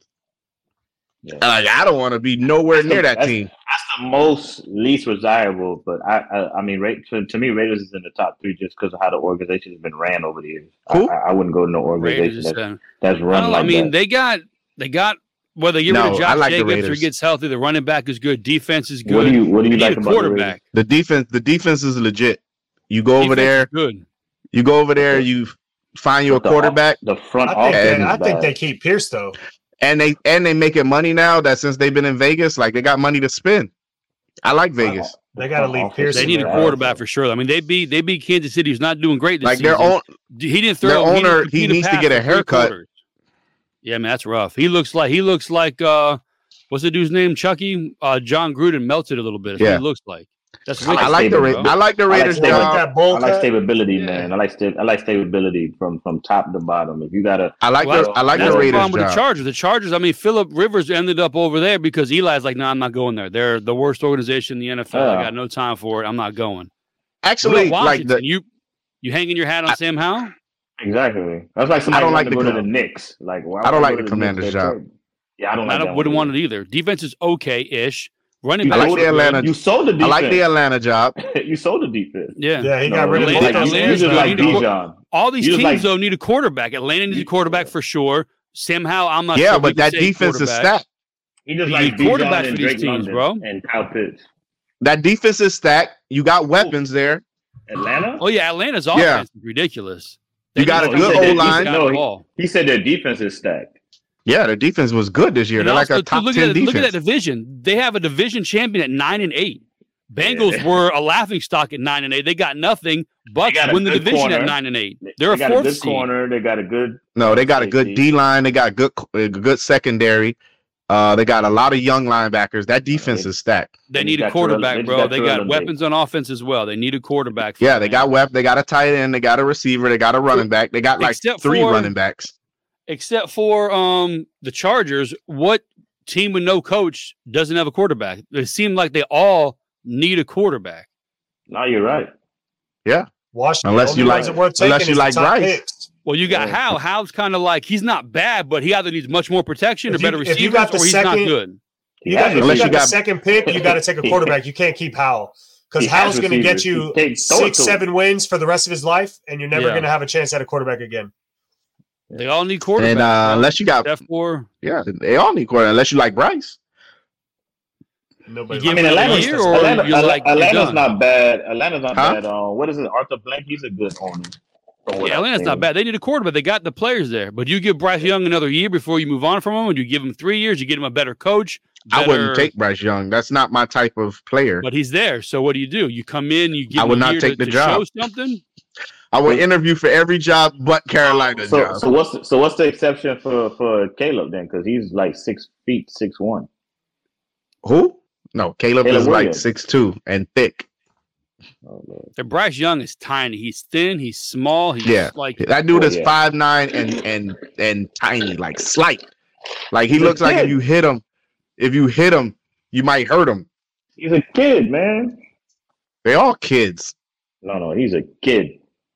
Yeah. Like I don't want to be nowhere That's near the- that that's- team. That's the most least desirable, but I, I, I mean, Ra- to, to me, Raiders is in the top three just because of how the organization has been ran over the years. Who? I, I wouldn't go to no Raiders. organization Is, that's, uh, that's I, run don't know, like I mean, that. they got they got whether you get rid No, of I Josh like the Jacobs or he Raiders. gets healthy, the running back is good, defense is good. What do you What do you You need like a about the Raiders? quarterback. The defense. The defense is legit. You go over Defense there. is good. You go over there. You find you a But the- quarterback, The front I think office they, is I think bad. they keep Pierce though. and they and they making money now. That since they've been in Vegas, like they got money to spend. I like Vegas. They got to leave Pierce. They in need a there. quarterback for sure. I mean, they beat they beat Kansas City, who's not doing great this Like season. their own. He didn't their throw. owner, he, didn't he complete needs to pass get a for three haircut. quarters. Yeah, man, that's rough. He looks like he looks like uh, what's the dude's name? Chucky. Uh, John Gruden melted a little bit. That's Yeah. what he looks like. That's I wicked, I like the bro. Ra- I like the I like Raiders staying They with like job. that bowl I like cut. stability, Yeah. man. I like sta- I like stability from from top to bottom. If you gotta, I like Well, the I like That's the the Raiders problem with the job. Chargers. The Chargers. I mean, Philip Rivers ended up over there because Eli's like, no, nah, I'm not going there. They're the worst organization in the N F L. I Yeah. got no time for it. I'm not going. Actually, What about like Washington? the you you hanging your hat on I- Sam Howell? exactly. That's like somebody I don't like wanting to the go to com- the Knicks. Like, why I don't would like go the to Commanders' Knicks? job. They're- Yeah, I don't I like don't, that wouldn't one want it either. Defense is okay-ish. Running You I back. like sold the it, Atlanta. You sold the I defense. like the Atlanta job. You sold the defense. Yeah. Yeah, he No, got rid of you both Atlanta- those like, you Atlanta's just good. like You need to- Bijan. All these You teams just like- though need a quarterback. Atlanta needs a quarterback for sure. Sam Howell, I'm not Yeah, sure but we can that say defense is quarterback. stacked. He just You like need quarterbacks Bijan for and these Drake teams, London bro. and Kyle Pitts. That defense is stacked. You got weapons there. Atlanta. Oh yeah, Atlanta's Yeah. offense is ridiculous. You They got need a to good get the O-line. guy No, the he- ball. He said their defense is stacked. Yeah, their defense was good this year. And They're like also, a top look ten at that, defense. Look at that division. They have a division champion at nine and eight. Bengals Yeah. were a laughing stock at nine and eight. They got nothing. Bucks got a win the good division corner. at nine and eight. They They're a got a fourth good seed. corner. They got a good. No, they got a good safety. D line. They got good, a good secondary. Uh, they got a lot of young linebackers. That defense they- is stacked. They They need just a got Terrell- quarterback, they just bro. got They Terrell got and weapons on offense as well. They need a quarterback. for Yeah, it, they man. got wep. They got a tight end. They got a receiver. They got a running back. They got like Except three for- running backs. Except for um the Chargers. What team with no coach doesn't have a quarterback? It seemed like they all need a quarterback. No, you're right. Washington. Unless Only you ones like- that worth unless taking you is the like top Bryce. picks. Well, you got Yeah. Howe. Howe's kind of like he's not bad, but he either needs much more protection If or better you- if you receivers, got the or he's not second- good. He You got, has if Unless you you got the got- second pick, you got to take a quarterback. You can't keep Howell because He has Howell's going to get receivers. you He can't throw it six, to him. seven wins for the rest of his life, and you're never Yeah. going to have a chance at a quarterback again. They all need quarterbacks. And uh, bro. unless you got, F four. yeah, they all need quarterback. Unless you like Bryce. Nobody. You I give mean, him another Atlanta's, year, or Atlanta, you're like, you're Atlanta's done? not bad. Atlanta's not Huh? bad. Uh, what is it? Arthur Blank. He's a good owner. from what Yeah, I've Atlanta's not seen. bad. They need a quarterback. They got the players there. But you give Bryce Young another year before you move on from him, and you give him three years, you get him a better coach. I better- wouldn't take Bryce Young. That's not my type of player. But he's there. So what do you do? You come in, you give I him would a not year take to, the to job. show something. I would interview for every job but Carolina So, job. so what's the, so what's the exception for for Caleb then? Because he's like six feet, six one. Who? No, Caleb, Caleb is like Williams. six two and thick. Oh, Lord. The Bryce Young is tiny. He's thin. He's small. He's Yeah. like That dude Oh, is yeah. five nine and and and tiny, like slight. Like he He's a looks like if kid. you hit him, if you hit him, you might hurt him. He's a kid, man. They all kids. No, no, he's a kid.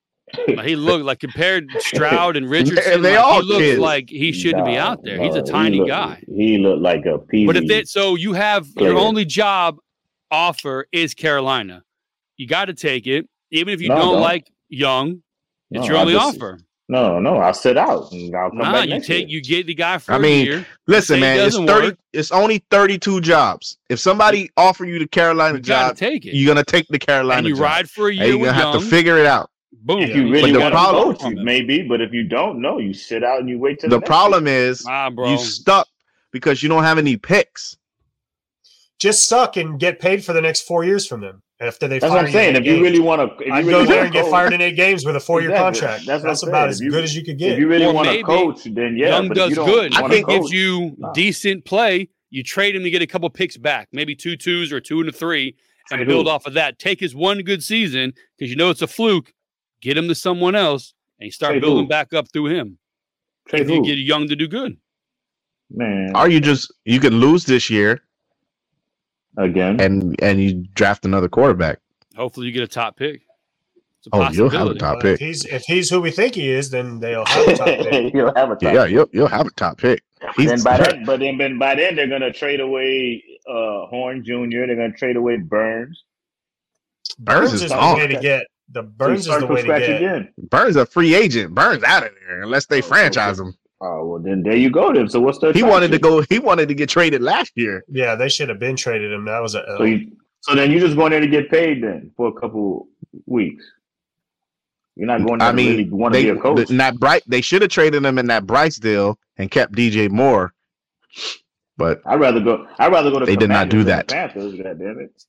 he looked like compared to Stroud and Richardson. They like, all he looks kids. like he shouldn't be Nah, out there. He's no, a tiny he look, guy. He looked like a peasy. But if it so you have player. your only job offer is Carolina, you got to take it, even if you No, don't, don't. like Young. It's No, your I only just- offer. No, no, I'll sit out and I'll come Nah, back you next take year. you get the guy for I a mean, year. Listen, Say it man, it's doesn't thirty. work. It's only thirty-two jobs. If somebody offer you the Carolina You got job, to take it. you're gonna take the Carolina And you job. ride for a And year you're with gonna have Young. to figure it out. Boom. If you Yeah, really the want problem- to coach, you maybe. But if you don't know, you sit out and you wait till The the, next problem is Ah, bro. you stuck because you don't have any picks. Just suck and get paid for the next four years from them after they That's fire what I'm saying. in If eight you games. really want to, I'd really go wanna there and get coach- fired in eight games with a four-year Exactly. contract. That's That's, what I'm about saying. as If you- good as you could If get. you really Or want to maybe coach, then yeah. Young but if does you don't good. I wanna He think- gives coach- you Nah. decent play. You trade him to get a couple picks back, maybe two twos or two and a three, and Trade build who? off of that. Take his one good season because you know it's a fluke. Get him to someone else, and you start Trade building who? back up through him. Trade if you who? get Young to do good, man Or you just you can lose this year again. and and you draft another quarterback. hopefully you get a top pick. It's a Oh, you'll have a possibility. top But pick. if he's if he's who we think he is, then they'll have a top pick. You'll have a top. Yeah, you'll you'll have a top pick. Then He's- by then, but then, then by then they're gonna trade away uh, Horn Junior They're gonna trade away Burns. Burns is is the gone. way to get. The Burns is Start the from way to scratch get. again. Burns a free agent. Burns out of there unless they Oh, franchise him. Oh well, then there you go. Then so what's the? He wanted to attraction? go. He wanted to get traded last year. Yeah, they should have been traded him. That was a. So you, so then you just going there to get paid then for a couple weeks. You're not going there I to mean, really want to they be a coach. in that Bright. They should have traded him in that Bryce deal and kept D J Moore. But I'd rather go. I'd rather go to. They did not do Commanders that. than the Panthers, God damn it!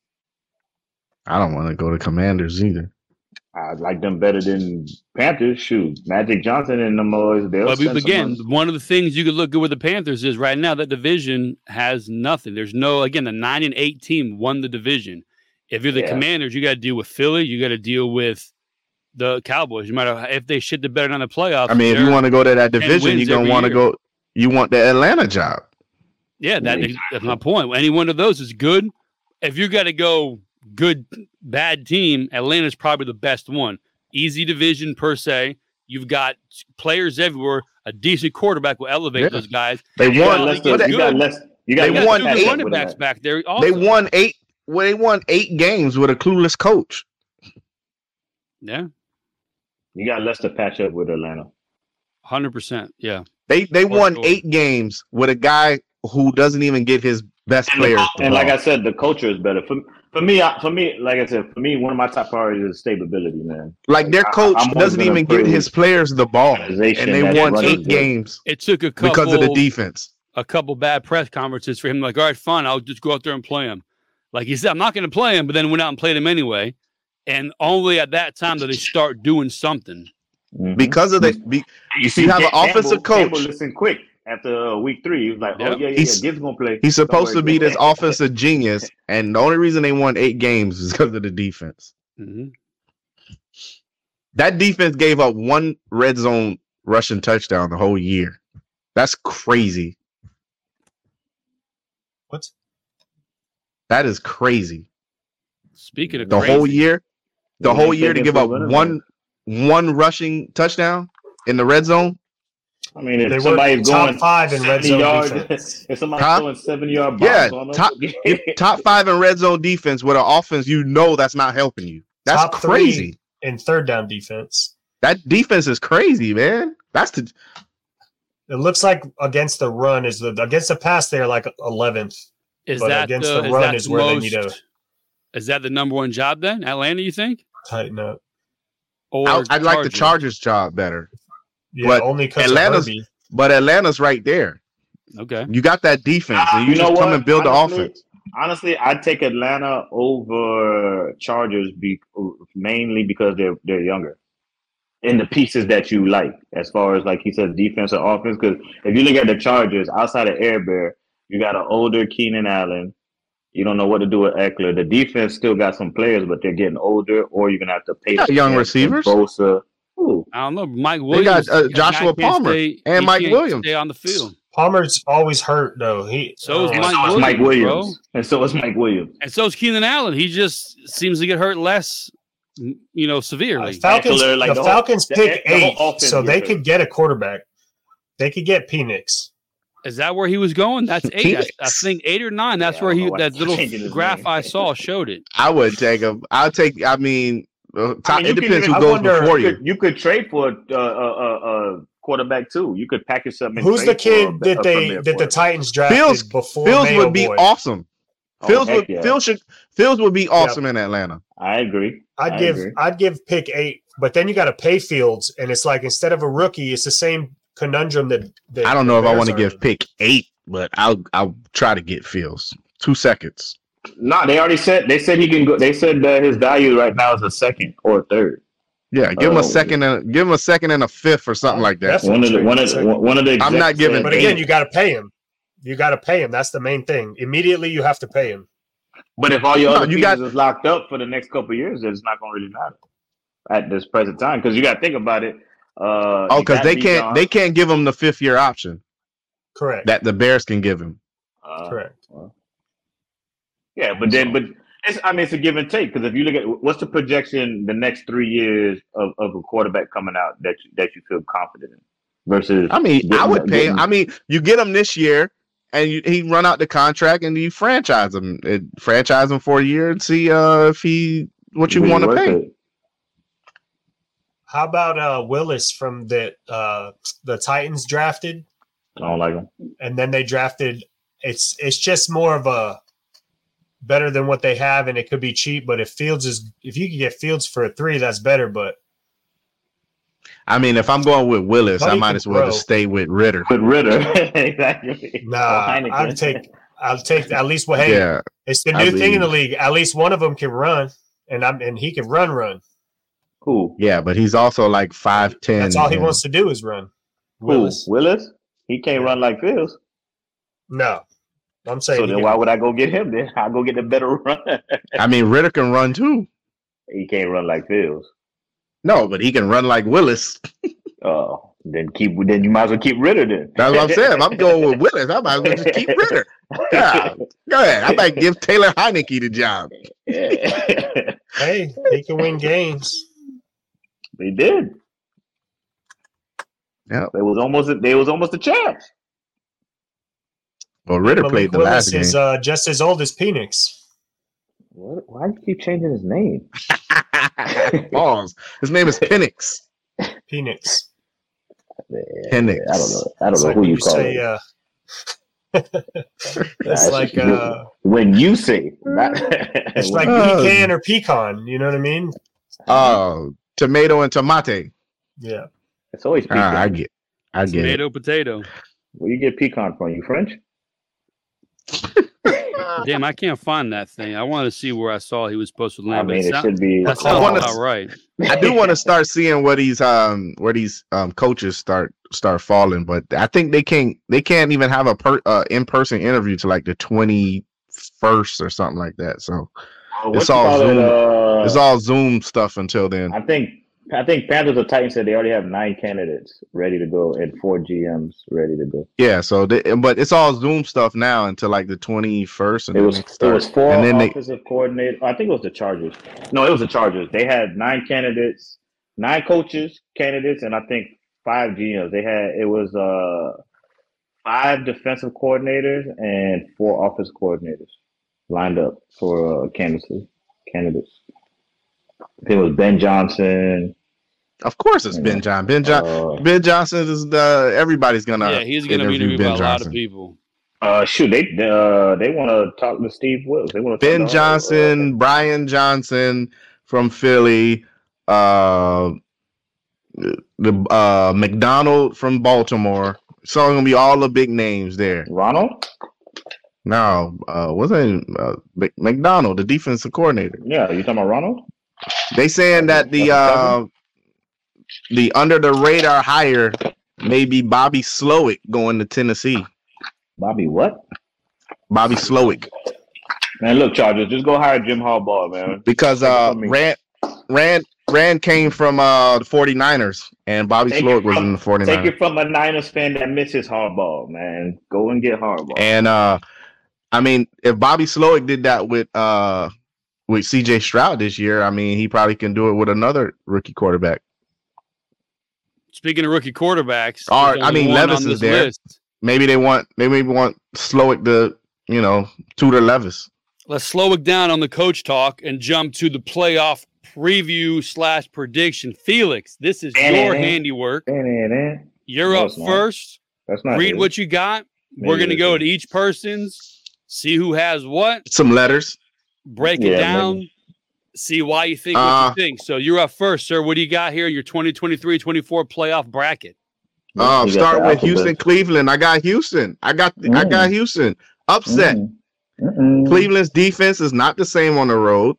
I don't want to go to Commanders either. I like them better than Panthers. Shoot, Magic Johnson and them boys. They'll But spend some again, money. one of the things you could look good with the Panthers is right now that division has nothing. There's no again the nine and eight team won the division. If you're the Yeah. Commanders, you got to deal with Philly. You got to deal with the Cowboys. No matter if they shit the bed on the playoffs. I mean, if you they're- want to go to that division, wins you're gonna every want to year. go. You want the Atlanta job. yeah, that, that's my point. Any one of those is good. If you got to go good bad team, Atlanta's probably the best one. Easy division per se. You've got players everywhere. A decent quarterback will elevate Yeah. those guys. They You won. got less, What you they- got less. You got They You less got won two than good eight. that running with backs that. back there. They Also. won eight. Well, they won eight games with a clueless coach. Yeah, You got less to patch up with Atlanta. one hundred percent. Yeah. They they For won sure. eight games with a guy who doesn't even get his best And, players. the, the and like ball. I said, the culture is better for for me. I, for me, like I said, for me, one of my top priorities is stability, man. like their I- coach I'm always doesn't gonna even get praise his players the ball, and organization they that's won running eight good. games It took a couple because of the defense. a couple bad press conferences for him. Like, all right, fine, I'll just go out there and play him. Like he said, I'm not going to play him, but then went out and played him anyway. And only at that time did they start doing something. Mhm. Because of the, be, you you have an Campbell- offensive Campbell coach. listened quick after uh, week three. He was like, "Oh Yep. yeah, yeah, He's- yeah, Gibbs gonna play." he's supposed to Don't worry. be this offensive genius, and the only reason they won eight games is because of the defense. Mm-hmm. That defense gave up one red zone rushing touchdown the whole year. That's crazy. What? That is crazy. Speaking of The crazy, whole year, the Yeah, whole they year to get give for up running one one rushing touchdown. in the red zone? I mean, if They were somebody's top going five in red zone yards, defense. if somebody's Huh? throwing seventy yard bombs Yeah, on them, top top five in red zone defense with an offense, you know that's not helping you. That's Top three. crazy. In third down defense. That defense is crazy, man. That's the It looks like against the run is the against the pass they're like eleventh. Is But that against the, the is run that is the where they most, need to Is that the number one job then? Atlanta, you think? tighten up. Or I, I like the Chargers? Chargers job better. Yeah, But only because of Atlanta's- Herbie. But Atlanta's right there. Okay. You got that defense, and you, You just know come what? and build Honestly, the offense. Honestly, I'd take Atlanta over Chargers be, mainly because they're they're younger. In the pieces that you like, as far as like he said, defense or offense. Because if you look at the Chargers, outside of Air Bear, you got an older Keenan Allen. You don't know what to do with Eckler. The defense still got some players, but they're getting older, or you're gonna have to pay got for young them. receivers. Bosa. Ooh. I don't know. Mike They Williams. got, uh, the Joshua guy can't Palmer stay- and he Mike can't Williams. Stay on the field. Palmer's always hurt though. He So is uh, And Mike so is Williams, Mike bro. Williams, and so is Mike Williams. And so is Keenan Allen. He just seems to get hurt less, you know, severely. Uh, Falcons, Actually, like the, the whole- Falcons the- pick the whole eight, offense so they gets could hurt. get a quarterback. They could get Penix. Is that where he was going? That's eight. I, I Phoenix. think eight or nine. That's Yeah, I where don't he know why that he's little changing his graph name. I saw showed it. I would take him. I'll take. I mean, uh, top, I mean, you it can depends even- who I goes wonder- before You you. could, you could trade for a, a, a, a quarterback too. You could package something. and Who's the trade for kid a- that a they premier that the quarterback. Titans drafted Fields- before Fields Mayo would be Boy? awesome. Oh, Fields heck would yeah. Fields should Fields would be awesome in Atlanta. I agree. I'd I give agree. I'd give pick eight, but then you got to pay Fields, and it's like instead of a rookie, it's the same conundrum that, that I don't know the if I Bears want to are give in. pick eight, but I'll I'll try to get Fields. Two seconds. No, they already said they said he can go. They said that his value right now is a second or a third. Yeah, give him Oh. a second and give him a second and a fifth or something like that. Definitely One of the trade one for of a the, second. one of the. I'm not execs giving- said- But again, you got to pay him. You got to pay him. That's the main thing. Immediately, you have to pay him. But if all your No, other you pieces got- is locked up for the next couple of years, it's not going to really matter at this present time because you got to think about it. Uh, Oh, you because got they Bijan, can't they can't give him the fifth year option Correct. that the Bears can give him. uh, Correct. Yeah, but then, but it's I mean, it's a give and take because if you look at what's the projection the next three years of, of a quarterback coming out that you, that you feel confident in versus. I mean, I getting- would pay him. getting- I mean, you get him this year, and you, he run out the contract, and you franchise him, it, franchise him for a year, and see uh, if he what you really want to worth pay. it. How about uh, Willis from the uh, the Titans drafted, I don't like him. and then they drafted. It's it's just more of a better than what they have, and it could be cheap. But if Fields is if you can get Fields for a three, that's better. But I mean, if I'm going with Willis, I Buddy might can as well throw. just stay with Ritter. But Ritter, exactly. nah, Or Heineken. I'd take I'll take at least. Well, hey, Yeah, it's the I new thing in the mean- league. At least one of them can run, and I'm and he can run, run. Cool. yeah, but he's also like five ten. That's all he wants to do is run. Willis. Willis. Willis. He can't Yeah. run like Fields. No, I'm saying So he then can- why would I go get him then? I'll go get the better runner. I mean, Ritter can run too. He can't run like Fields. No, but he can run like Willis. Oh, then keep then you might as well keep Ritter then. That's what I'm saying. If I'm going with Willis, I might as well just keep Ritter. Yeah, go ahead. I might give Taylor Heineke the job. Yeah. hey, he can win games. They did. Yeah. They was almost they was almost a champ. Well, Ritter Malik played the Willis last game. is uh, just as old as Penix. What? Why do you keep changing his name? Pause. His name is Penix. Penix. Penix. I don't know. I don't It's know like who when you you call say, it. uh, Nah, it's like just- uh, when you say not, it's like Oh. pecan or pecan. You know what I mean? Oh, tomato and tomate. Yeah. it's always pecan. Ah, I get, I get it. Tomato, potato. Where you get pecan from? You French? Damn, I can't find that thing. I wanted to see where I saw he was supposed to I land. but mean, it it sound- should be. that I sounds wanna- about right. I do want to start seeing where these um where these um coaches start start falling, but I think they can't they can't even have a per uh, in person interview to like the twenty first or something like that. So Uh, it's what you all call it, Zoom. uh, it's all Zoom stuff until then. I think I think Panthers or Titans said they already have nine candidates ready to go and four G Ms ready to go. Yeah. So they, but it's all Zoom stuff now until like the twenty first, and It then was they it start. was four and then they offensive coordinators. I think it was the Chargers. No, it was the Chargers. They had nine candidates, nine coaches candidates, and I think five G Ms. They had it was uh five defensive coordinators and four offense coordinators lined up for uh, candidates. Candidates. I think it was Ben Johnson. Of course, it's Ben Johnson. Ben John. Uh, Ben Johnson is the everybody's gonna. Yeah, he's gonna be interviewed by a lot of people. Uh, shoot, they uh they want to talk to Steve Wilks. They want to Ben Johnson, uh, Brian Johnson from Philly, uh, the uh McDonald from Baltimore. So it's gonna be all the big names there. Ronald? No, uh, what's that? Uh, McDonald, the defensive coordinator. Yeah, you talking about Ronald? They saying that the uh, the under the radar hire may be Bobby Slowick going to Tennessee. Bobby what? Bobby Slowick. Man, look, Chargers, just go hire Jim Harbaugh, man. Because uh, Rand, Rand, Rand came from uh, the 49ers, and Bobby take Slowick was in the 49ers. Take it from a Niners fan that misses Harbaugh, man. Go and get Harbaugh. And uh, I mean, if Bobby Slowick did that with uh, with C J Stroud this year, I mean, he probably can do it with another rookie quarterback. Speaking of rookie quarterbacks, or, I mean, Levis is there. List. Maybe they want they maybe want Slowick to, you know, tutor Levis. Let's slow it down on the coach talk and jump to the playoff preview slash prediction. Felix, this is and your and handiwork. And and You're no, up first. That's not Read it. what you got. Maybe We're going to go to each person's, see who has what. Some letters. Break it yeah, down. Maybe. See why you think uh, what you think. So you're up first, sir. What do you got here in your twenty twenty-three twenty-four playoff bracket? Um, start with Houston, Cleveland. I got Houston. I got mm. I got Houston. Upset. Mm. Cleveland's defense is not the same on the road.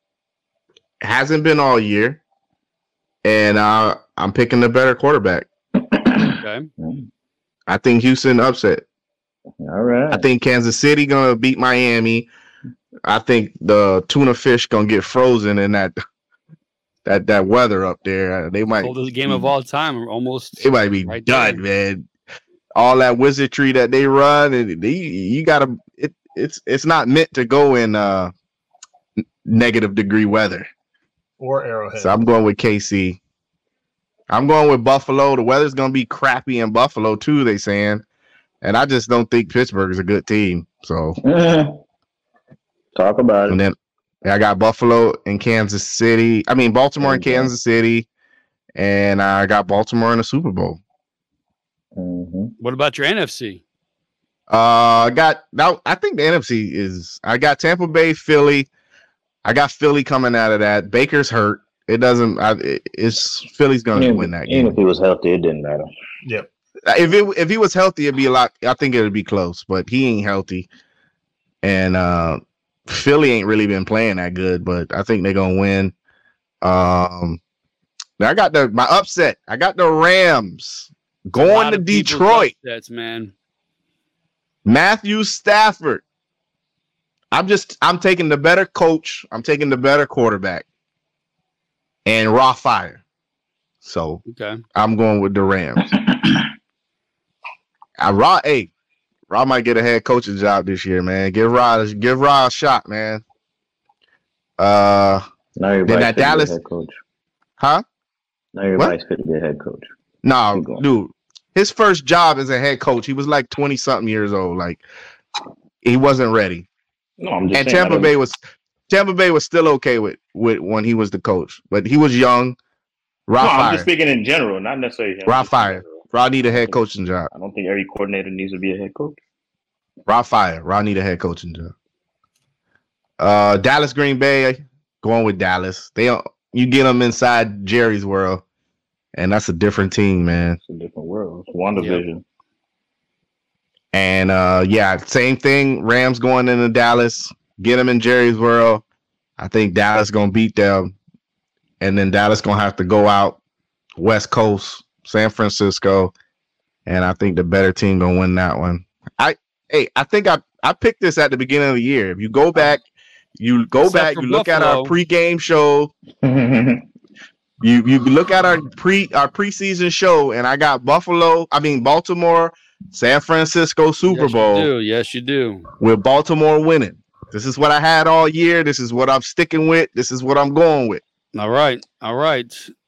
Hasn't been all year. And uh, I'm picking the better quarterback. Okay. I think Houston upset. All right. I think Kansas City gonna beat Miami. I think the tuna fish gonna get frozen in that that that weather up there. They might coldest game of all time. Almost. It might be right done, there. man. All that wizardry that they run, and they, you gotta. It, it's it's not meant to go in uh, negative degree weather or Arrowhead. So I'm going with K C. I'm going with Buffalo. The weather's gonna be crappy in Buffalo too. They saying, and I just don't think Pittsburgh is a good team. So. Talk about it. And then I got Buffalo and Kansas City. I mean, Baltimore and Kansas City. And I got Baltimore in the Super Bowl. Mm-hmm. What about your N F C? Uh, I got now. I think the N F C is. I got Tampa Bay, Philly. I got Philly coming out of that. Baker's hurt. It doesn't. I, it's Philly's going to win that game. Even if he was healthy, it didn't matter. Yep. If it if he was healthy, it'd be a lot. I think it'd be close. But he ain't healthy, and uh. Philly ain't really been playing that good, but I think they're gonna win. Um, I got the my upset. I got the Rams going to Detroit. That's man. Matthew Stafford. I'm just I'm taking the better coach. I'm taking the better quarterback, and raw fire. So okay, I'm going with the Rams. I raw eight. Ra might get a head coaching job this year, man. Give Ra, give Ra a shot, man. Uh, now you're then that Dallas head coach, huh? Now everybody's fit to be a head coach. No, dude, his first job as a head coach, he was like twenty something years old. Like he wasn't ready. No, I'm just and saying, Tampa Bay was Tampa Bay was still okay with with when he was the coach, but he was young. Ra no, fire. I'm just speaking in general, not necessarily. Ra fire. Ra need a head coaching job. I don't think every coordinator needs to be a head coach. Ra fire. Ra need a head coaching job. Uh, Dallas, Green Bay, going with Dallas. They you get them inside Jerry's world, and that's a different team, man. It's a different world. It's one division. Yep. And uh, yeah, same thing. Rams going into Dallas. Get them in Jerry's world. I think Dallas gonna beat them, and then Dallas gonna have to go out West Coast. San Francisco, and I think the better team gonna win that one. I hey, I think I I picked this at the beginning of the year. If you go back, you go Except back, you Buffalo. look at our pregame show. you you look at our pre our preseason show, and I got Buffalo. I mean Baltimore, San Francisco Super yes, Bowl. You do. Yes, you do. With Baltimore winning. This is what I had all year. This is what I'm sticking with. This is what I'm going with. All right, all right.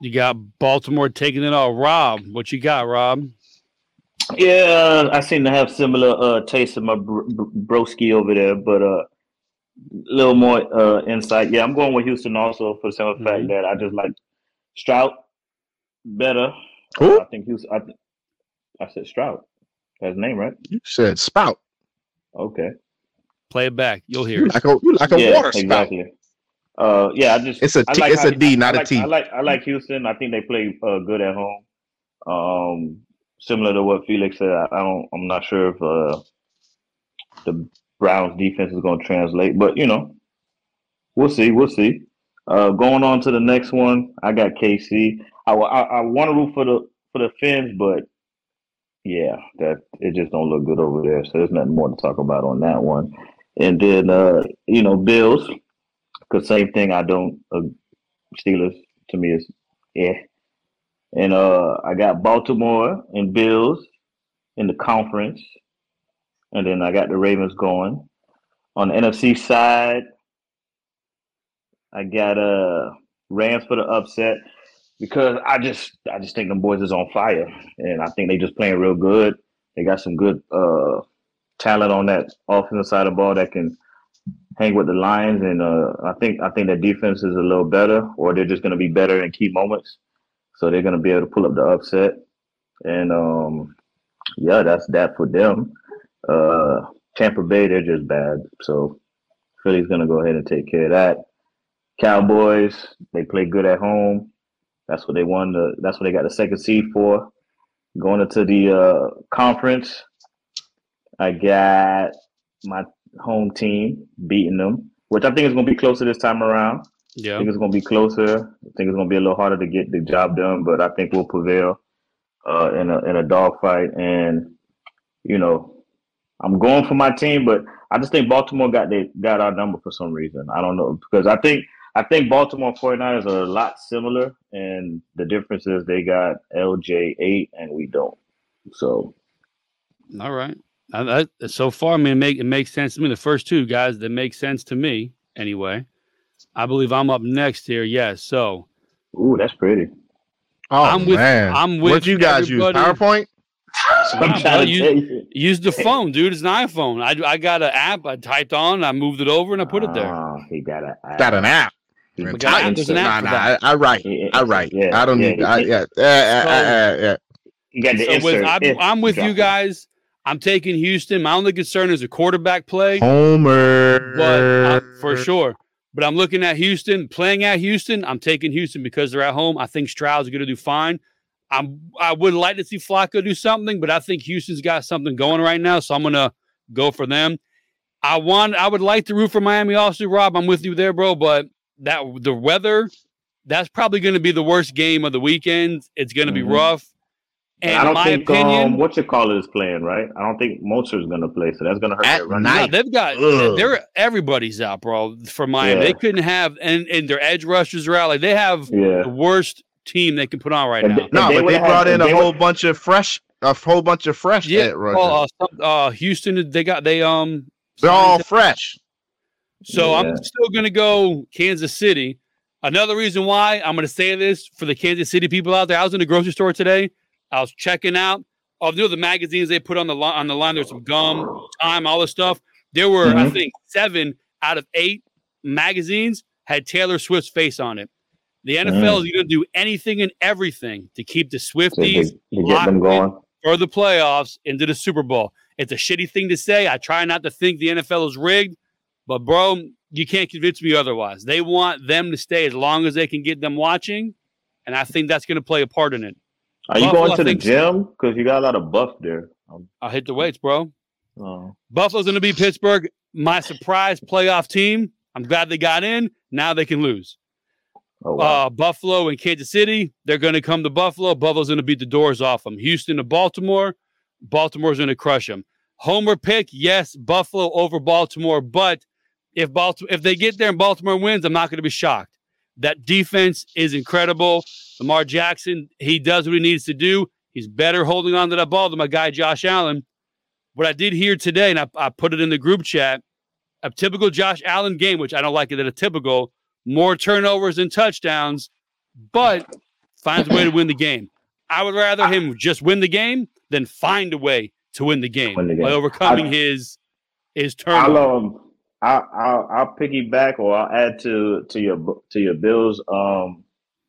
You got Baltimore taking it all. Rob, what you got, Rob? Yeah, I seem to have similar uh, taste in my br- br- broski over there, but a uh, little more uh, insight. Yeah, I'm going with Houston also for the simple mm-hmm. fact that I just like Stroud better. Who? Uh, I think Houston. I, th- I said Stroud. That's his name, right? You said Spout. Okay. Play it back. You'll hear you it. Like a, you like a yeah, water spout. Exactly. Uh, yeah, I just it's a I T, like it's how, a D, not I like, a T. I like I like Houston. I think they play uh, good at home. Um, similar to what Felix said, I, I don't. I'm not sure if uh, the Browns defense is going to translate, but you know, we'll see. We'll see. Uh, going on to the next one, I got K C. I I, I want to root for the for the Fins, but yeah, that it just don't look good over there. So there's nothing more to talk about on that one. And then uh, you know, Bills. Because same thing, I don't uh, Steelers to me is yeah, and uh, I got Baltimore and Bills in the conference, and then I got the Ravens going on the N F C side. I got uh Rams for the upset because I just I just think them boys is on fire, and I think they just playing real good. They got some good uh talent on that offensive side of the ball that can hang with the Lions, and uh, I think I think their defense is a little better, or they're just going to be better in key moments, so they're going to be able to pull up the upset. And um, yeah, that's that for them. Uh, Tampa Bay, they're just bad, so Philly's going to go ahead and take care of that. Cowboys, they play good at home. That's what they won. The, that's what they got the second seed for. Going into the uh, conference, I got my home team beating them, which I think is going to be closer this time around. Yeah, I think it's going to be closer. I think it's going to be a little harder to get the job done, but I think we'll prevail uh, in a in a dogfight. And you know, I'm going for my team, but I just think Baltimore got they got our number for some reason. I don't know because I think I think Baltimore forty-niners are a lot similar, and the difference is they got L J eight and we don't. So, all right. I, I, so far, I mean, it, make, it makes sense to me. The first two guys that make sense to me, anyway. I believe I'm up next here. Yes. So, ooh, that's pretty. Oh I'm with, man, I'm with. What you guys everybody. use? PowerPoint? I'm trying to use, tell you. use the phone, dude. It's an iPhone. I I got an app. I typed on. I moved it over and I put it there. Oh, he got an app. Got an app. We got an app. There's an app nah, for nah, that. I, I write. Yeah, I write. yeah, I don't yeah, need. it- I, it- yeah, yeah, yeah, yeah, yeah. You got the So insert. with, I'm, Yeah, I'm with drop you it. guys. I'm taking Houston. My only concern is a quarterback play, Homer. but uh, for sure. But I'm looking at Houston, playing at Houston. I'm taking Houston because they're at home. I think Stroud's going to do fine. I'm. I would like to see Flacco do something, but I think Houston's got something going right now, so I'm going to go for them. I want. I would like to root for Miami also, Rob. I'm with you there, bro. But that the weather, that's probably going to be the worst game of the weekend. It's going to Mhm. be rough. And I don't in my think opinion, um, what you call it is playing, right? I don't think Moster's going to play, so that's going to hurt At their run. night. no, they've got Ugh. they're everybody's out, bro. For Miami, Yeah. they couldn't have and, and their edge rushers are out. Like they have Yeah. the worst team they can put on right And now. they- No, If they but they would've brought had- in if a they whole would- bunch of fresh, a whole bunch of fresh Yeah, at rushers. well, uh, some- uh, Houston, they got they um. They're all signed- fresh. So Yeah. I'm still gonna go Kansas City. Another reason why I'm gonna say this for the Kansas City people out there. I was in the grocery store today. I was checking out. Of the magazines they put on the line, on the line, there's some gum, time, all this stuff. There were, I Mhm. think, seven out of eight magazines had Taylor Swift's face on it. The N F L Mm. is going to do anything and everything to keep the to, to, Swifties to get locked them in going. for the playoffs into the Super Bowl. It's a shitty thing to say. I try not to think the N F L is rigged, but bro, you can't convince me otherwise. They want them to stay as long as they can get them watching, and I think that's going to play a part in it. Are you Buffalo, going to I the think so. gym? Because you got a lot of buff there. Um, I'll hit the weights, bro. oh. Buffalo's going to be Pittsburgh, my surprise playoff team. I'm glad they got in. Now they can lose. Oh, wow. Uh, Buffalo and Kansas City, they're going to come to Buffalo. Buffalo's going to beat the doors off them. Houston to Baltimore, Baltimore's going to crush them. Homer pick, yes, Buffalo over Baltimore. But if Baltimore, if they get there and Baltimore wins, I'm not going to be shocked. That defense is incredible. Lamar Jackson, he does what he needs to do. He's better holding on to that ball than my guy Josh Allen. What I did here today, and I, I put it in the group chat, a typical Josh Allen game, which I don't like it at a typical, more turnovers and touchdowns, but finds a way to win the game. I would rather him just win the game than find a way to win the game, win the game. by overcoming I, his his turnover. I'll, um, I'll, I'll, I'll piggyback or I'll add to to your to your Bills um,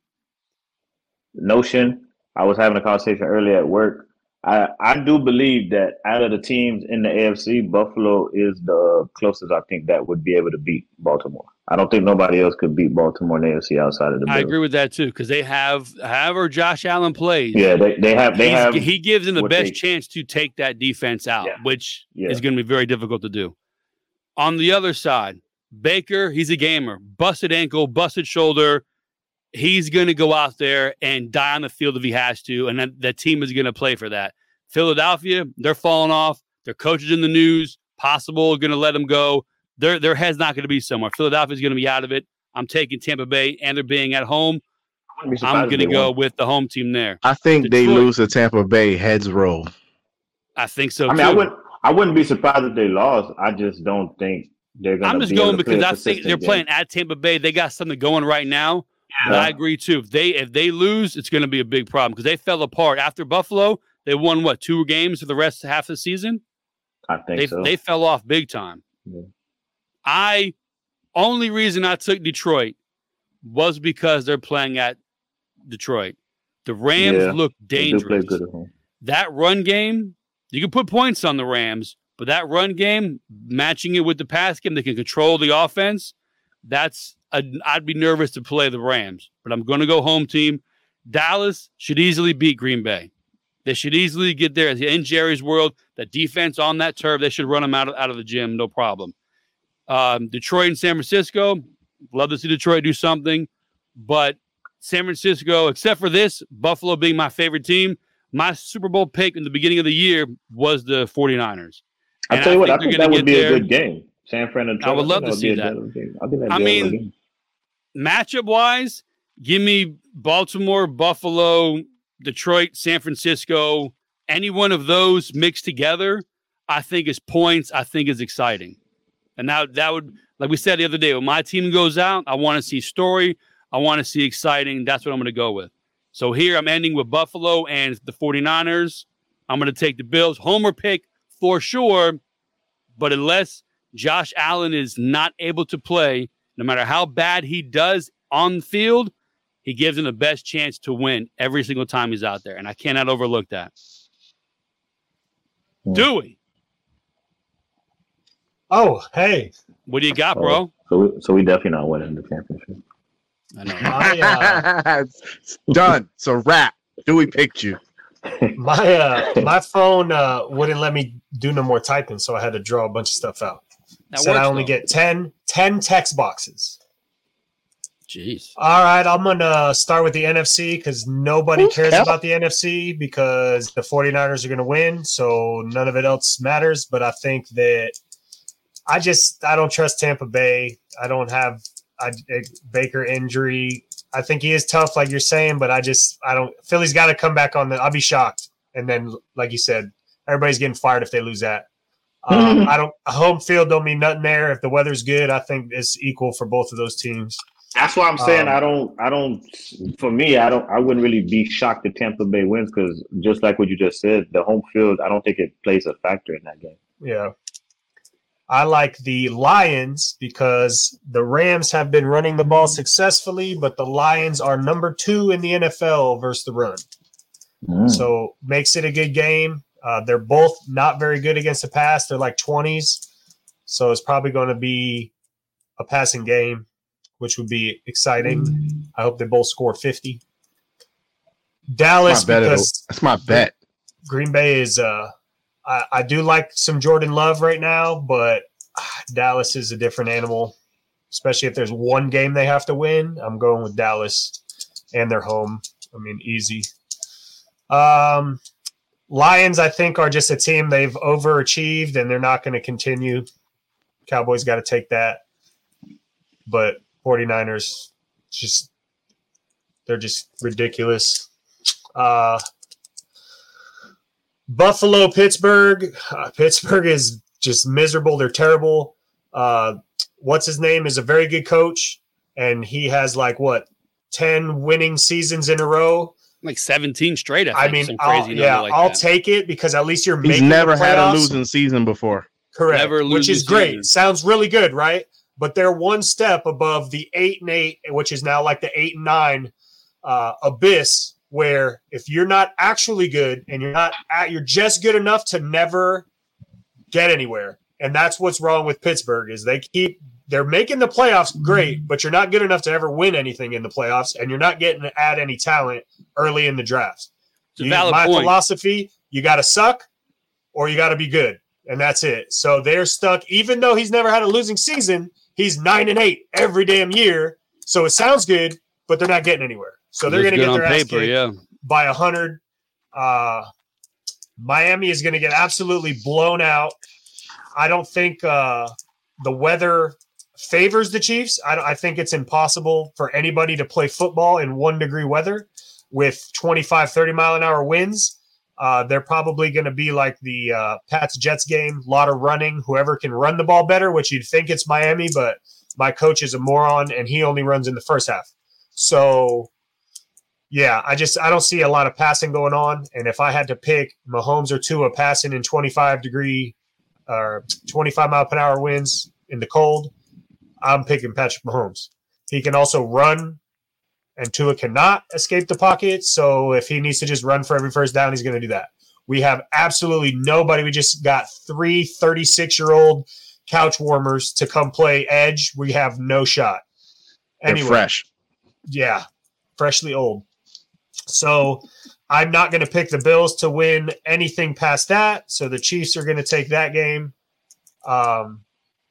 notion. I was having a conversation earlier at work. I, I do believe that out of the teams in the A F C, Buffalo is the closest I think that would be able to beat Baltimore. I don't think nobody else could beat Baltimore in the A F C outside of the Bills. I agree with that too, because they have, however Josh Allen plays. Yeah, they, they have. They have. He gives them the best they, chance to take that defense out, yeah, which yeah. is going to be very difficult to do. On the other side, Baker, he's a gamer. Busted ankle, busted shoulder. He's going to go out there and die on the field if he has to, and that, that team is going to play for that. Philadelphia, they're falling off. Their coach is in the news. Possible going to let them go. Their their head's not going to be somewhere. Philadelphia's going to be out of it. I'm taking Tampa Bay, and they're being at home. I'm going to go won. with the home team there. I think Detroit, they lose to Tampa Bay. Heads roll. I think so. I mean, too. I wouldn't. I wouldn't be surprised if they lost. I just don't think they're going. I'm just going because I think they're game. playing at Tampa Bay. They got something going right now. Yeah. I agree too. If they if they lose, it's going to be a big problem because they fell apart after Buffalo. They won what two games for the rest of half the season. I think they, so. They fell off big time. Yeah. I only reason I took Detroit was because they're playing at Detroit. The Rams yeah, look dangerous. Good at home. That run game, you can put points on the Rams, but that run game, matching it with the pass game, they can control the offense. That's a, I'd be nervous to play the Rams, but I'm going to go home team. Dallas should easily beat Green Bay. They should easily get there. In Jerry's world, the defense on that turf, they should run them out of, out of the gym, no problem. Um, Detroit and San Francisco, love to see Detroit do something, but San Francisco, except for this, Buffalo being my favorite team, my Super Bowl pick in the beginning of the year was the 49ers. I'll and tell you I what, I think that would be there. a good game. San Fran and I would love to see that. that I mean, matchup-wise, give me Baltimore, Buffalo, Detroit, San Francisco, any one of those mixed together, I think is points, I think is exciting. And now that would, like we said the other day, when my team goes out, I want to see story. I want to see exciting. That's what I'm going to go with. So here I'm ending with Buffalo and the 49ers. I'm going to take the Bills. Homer pick for sure. But unless Josh Allen is not able to play, no matter how bad he does on the field, he gives him the best chance to win every single time he's out there. And I cannot overlook that. Yeah. Dewey. Oh, hey. What do you got, bro? So we, so we definitely not winning the championship. I know. My, uh, Done. It's a wrap. Dewey picked you. My uh, my phone uh, wouldn't let me do no more typing, so I had to draw a bunch of stuff out. That said I only though. get ten, ten text boxes. Jeez. All right, I'm going to start with the N F C because nobody cares about the N F C because the 49ers are going to win, so none of it else matters. But I think that I just – I don't trust Tampa Bay. I don't have a, a Baker injury. I think he is tough, like you're saying, but I just – I don't – Philly's got to come back on the – I'll be shocked. And then, like you said, everybody's getting fired if they lose that. Um, I don't – home field don't mean nothing there. If the weather's good, I think it's equal for both of those teams. That's why I'm saying um, I don't, I don't, for me, I don't, I wouldn't really be shocked if Tampa Bay wins because just like what you just said, the home field, I don't think it plays a factor in that game. Yeah. I like the Lions because the Rams have been running the ball successfully, but the Lions are number two in the N F L versus the run. Mm. So makes it a good game. Uh, they're both not very good against the pass. They're like twenties. So it's probably going to be a passing game, which would be exciting. I hope they both score fifty. Dallas, that's my because that's my bet. Green Bay is uh, – I, I do like some Jordan Love right now, but uh, Dallas is a different animal, especially if there's one game they have to win. I'm going with Dallas and they're home. I mean, easy. Um, Lions, I think, are just a team they've overachieved, and they're not going to continue. Cowboys got to take that. But – 49ers, just they're just ridiculous. Uh, Buffalo, Pittsburgh. Uh, Pittsburgh is just miserable. They're terrible. Uh, what's his name is a very good coach, and he has like what ten winning seasons in a row. Like seventeen straight. I, think, I mean, some I'll, crazy yeah, like I'll that. take it because at least you're He's making never the had a playoffs. losing season before. Correct, Never which losing is great. season. Sounds really good, right? But they're one step above the eight and eight, which is now like the eight and nine uh, abyss, where if you're not actually good and you're not at, you're just good enough to never get anywhere. And that's what's wrong with Pittsburgh is they keep they're making the playoffs great, but you're not good enough to ever win anything in the playoffs, and you're not getting to add any talent early in the draft. It's a You- valid my point. philosophy: you got to suck, or you got to be good, and that's it. So they're stuck. Even though he's never had a losing season, he's nine and eight every damn year. So it sounds good, but they're not getting anywhere. So they're Looks going to good get their on ass paper, kicked yeah. by a hundred. Uh, Miami is going to get absolutely blown out. I don't think uh, the weather favors the Chiefs. I, don't- I think it's impossible for anybody to play football in one degree weather with twenty-five, thirty mile an hour winds. Uh, they're probably going to be like the uh, Pats Jets game, a lot of running. Whoever can run the ball better, which you'd think it's Miami, but my coach is a moron and he only runs in the first half. So, yeah, I just I don't see a lot of passing going on. And if I had to pick Mahomes or Tua passing in twenty-five degree or twenty-five mile per hour winds in the cold, I'm picking Patrick Mahomes. He can also run, and Tua cannot escape the pocket. So if he needs to just run for every first down, he's going to do that. We have absolutely nobody. We just got three thirty-six-year-old couch warmers to come play edge. We have no shot. They're Anyway, fresh. yeah, freshly old. So I'm not going to pick the Bills to win anything past that. So the Chiefs are going to take that game. Um,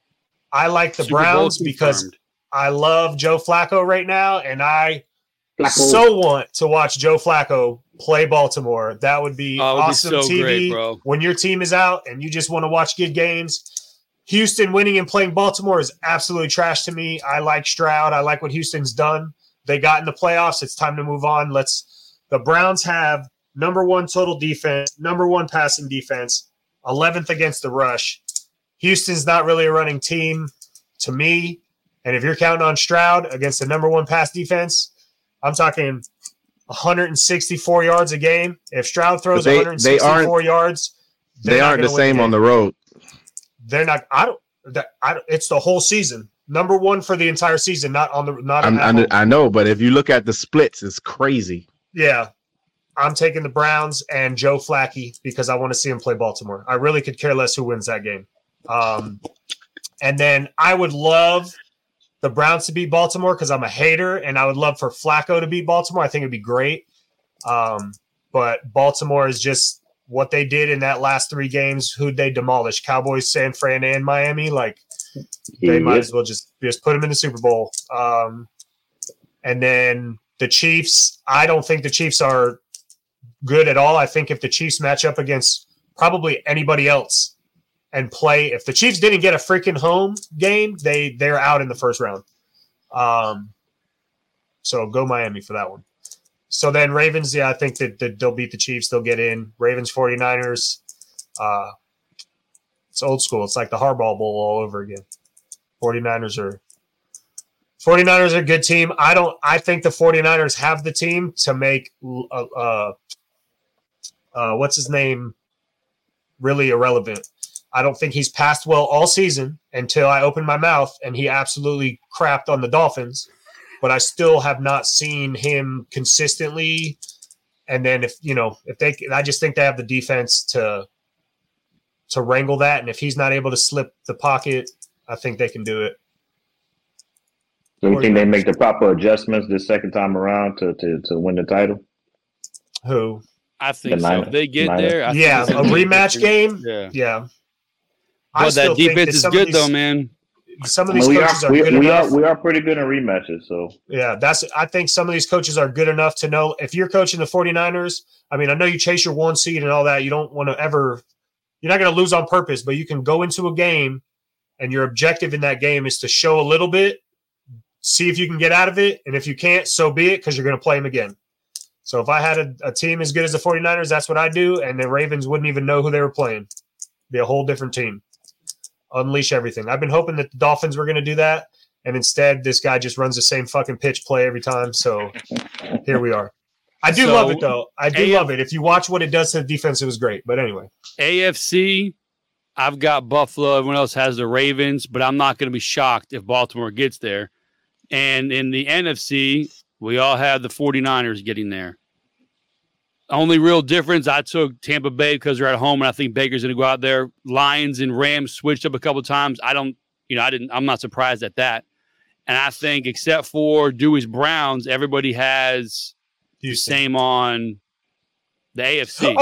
I like the Super Bowl Browns because confirmed. I love Joe Flacco right now, and I Flacco. so want to watch Joe Flacco play Baltimore. That would be Oh, it would be awesome so T V great, bro. when your team is out and you just want to watch good games. Houston winning and playing Baltimore is absolutely trash to me. I like Stroud. I like what Houston's done. They got in the playoffs. It's time to move on. Let's. The Browns have number one total defense, number one passing defense, eleventh against the rush. Houston's not really a running team to me. And if you're counting on Stroud against the number one pass defense, I'm talking one hundred sixty-four yards a game. If Stroud throws But they- one hundred sixty-four yards, they're They not aren't the gonna win same game. on the road. They're not. I don't. That, I don't. It's the whole season. Number one for the entire season, not on the not. I'm, at I'm, home. I know, but if you look at the splits, it's crazy. Yeah, I'm taking the Browns and Joe Flacco because I want to see him play Baltimore. I really could care less who wins that game. Um, and then I would love the Browns to beat Baltimore because I'm a hater, and I would love for Flacco to beat Baltimore. I think it'd be great. Um, but Baltimore is just what they did in that last three games. Who'd they demolish? Cowboys, San Fran, and Miami. Like they Yeah. might as well just just put them in the Super Bowl. Um, and then the Chiefs. I don't think the Chiefs are good at all. I think if the Chiefs match up against probably anybody else and play, if the Chiefs didn't get a freaking home game, they they're out in the first round. Um, so go Miami for that one. So then Ravens, yeah, I think that, that they'll beat the Chiefs. They'll get in. Ravens, 49ers. Uh, it's old school. It's like the Harbaugh Bowl all over again. 49ers are 49ers are a good team. I don't. I think the 49ers have the team to make uh, uh, uh, what's his name really irrelevant. I don't think he's passed well all season until I opened my mouth and he absolutely crapped on the Dolphins. But I still have not seen him consistently. And then if you know if they, I just think they have the defense to to wrangle that. And if he's not able to slip the pocket, I think they can do it. So you think they make the proper adjustments this second time around to to, to win the title? Who? I think The so. Niners- If they get Niners. there, I think Yeah, it's a gonna be rematch different. game. Yeah. Yeah. I But still that think defense that is some of good these- though, man. Some of I these mean, we are coaches are, we, good we are enough. we are pretty good in rematches. So Yeah, that's. I think some of these coaches are good enough to know if you're coaching the 49ers. I mean, I know you chase your one seed and all that. You don't want to ever. You're not going to lose on purpose, but you can go into a game, and your objective in that game is to show a little bit, see if you can get out of it, and if you can't, so be it, because you're going to play them again. So if I had a, a team as good as the 49ers, that's what I do, and the Ravens wouldn't even know who they were playing. Be a whole different team. Unleash everything. I've been hoping that the Dolphins were going to do that. And instead, this guy just runs the same fucking pitch play every time. So here we are. I do So, love it, though. I do A F- love it. If you watch what it does to the defense, it was great. But anyway. A F C, I've got Buffalo. Everyone else has the Ravens, but I'm not going to be shocked if Baltimore gets there. And in the N F C, we all have the 49ers getting there. Only real difference, I took Tampa Bay because they're at home, and I think Baker's going to go out there. Lions and Rams switched up a couple times. I don't, you know, I didn't. I'm not surprised at that. And I think, except for Dewey's Browns, everybody has the Houston. same on the A F C.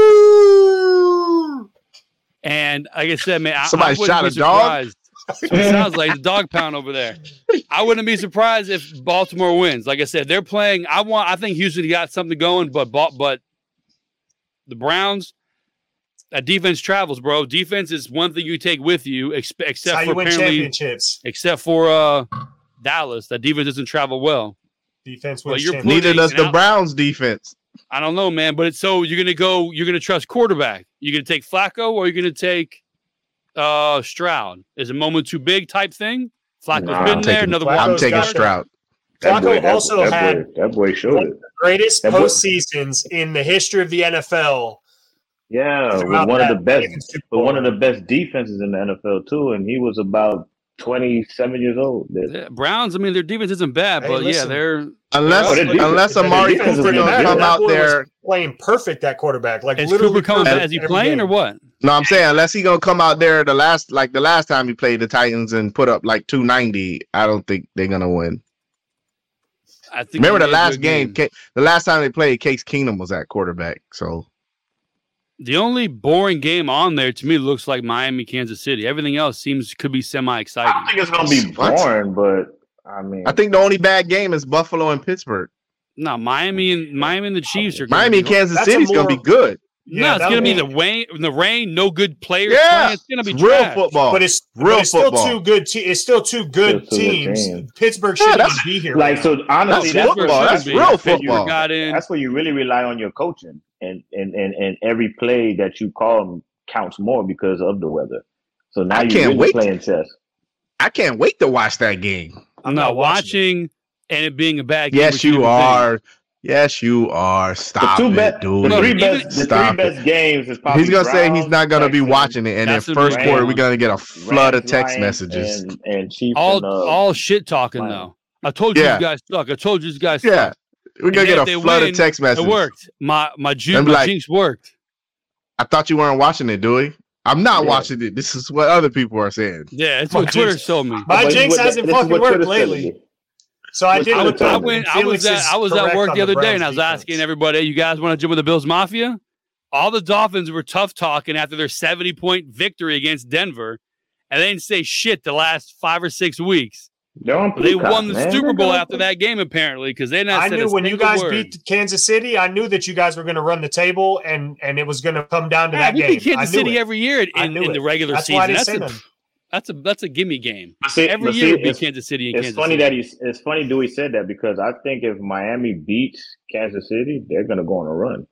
Oh! And like I said, man, I, Somebody I wouldn't shot be a dog? surprised. That's what it sounds like, the dog pound over there. I wouldn't be surprised if Baltimore wins. Like I said, they're playing. I want. I think Houston got something going, but but the Browns, that defense travels, bro. Defense is one thing you take with you, expe- That's except how for you win apparently, championships. except for uh, Dallas. That defense doesn't travel well. Defense Well, wins you're championships. Neither does and the out- Browns defense. I don't know, man. But it's so you're gonna go. You're gonna trust quarterback. You're gonna take Flacco, or you're gonna take uh, Stroud. Is a moment too big type thing? Flacco's Nah, been I'm there. taking, Another Flacco's I'm one. taking got it. Stroud. That boy, Flacco that, also that had boy, that boy showed it. greatest That boy- postseasons in the history of the N F L. Yeah, with Throughout one of that the best, Ravens Super but one of Bowl. the best defenses in the N F L too, and he was about twenty-seven years old. Yeah, Browns. I mean, their defense isn't bad, Hey, but yeah, listen. they're Unless Oh, their defense- unless their Amari defense is Cooper really gonna good. come That out boy was there. playing perfect at quarterback. Like is literally Cooper coming perfect back? Is he every playing game. or what? No, I'm saying unless he gonna come out there the last like the last time he played the Titans and put up like two ninety, I don't think they're gonna win. I think Remember they the made a last good game, Ca- the last time they played, Case Keenum was at quarterback. So The only boring game on there to me looks like Miami, Kansas City. Everything else seems could be semi I exciting. don't think it's gonna be What? boring, but I mean, I think the only bad game is Buffalo and Pittsburgh. No, Miami and Miami and the Chiefs are gonna Miami and be- Kansas That's a City's gonna be more- good. No, Yeah, it's that'll gonna be be- the rain. The rain, no good players. Yeah, playing. It's gonna be it's real trash. football. But it's, Real but it's still football. two good. Te- it's still two good Still two good teams. teams. Pittsburgh Yeah, shouldn't that's- even be here. like right so. No, Honestly, That's that's Pittsburgh football. should That's be. real That's where football. You got in. that's where you really rely on your coaching, and and and and every play that you call counts more because of the weather. So now I you're can't really wait. playing chess. I can't wait to watch that game. I'm I'm not not watching watching and it being a bad game. Yes, are two you different are. Yes, you are. The Stop two it, best, dude. the No, three even- best, the three Stop best games is probably He's gonna say he's Browns, not gonna be Texans, watching it, and That's in the first big quarter one. we're gonna get a flood of Rams, text Lions, messages. and, and Chiefs. all and, uh, all shit talking Miami. though. I told you Yeah. you guys suck. I told you you guys Yeah, suck. we're gonna And get if a they flood win, of text It messages. worked. My my, ju- I'm my like- jinx worked. I thought you weren't watching it, Dewey. I'm not Yeah. watching it. This is what other people are saying. Yeah, it's My what Twitter jinx- showed me. My but jinx what- hasn't this is fucking what worked Twitter's telling lately. you. So I What did Twitter look tells I up. me. went. I Felix was at. is I was at correct work on the other day, Browns and I was defense. asking everybody, "You guys want to jump with the Bills Mafia?" All the Dolphins were tough talking after their seventy point victory against Denver, and they didn't say shit the last five or six weeks. They're on But they Peacock, won the man. Super They're Bowl on- after that game, apparently, because they not I said knew a when you single guys word. beat Kansas City, I knew that you guys were going to run the table and and it was going to come down to Yeah, that we game. beat Kansas I knew City it. every year I in, knew in it. the regular That's season. why I didn't That's say a, nothing. that's a that's a gimme game. But see- Every but year see, we beat it's- Kansas City and It's Kansas funny City. that he's. It's funny Dewey said that because I think if Miami beats Kansas City, they're gonna go on a run.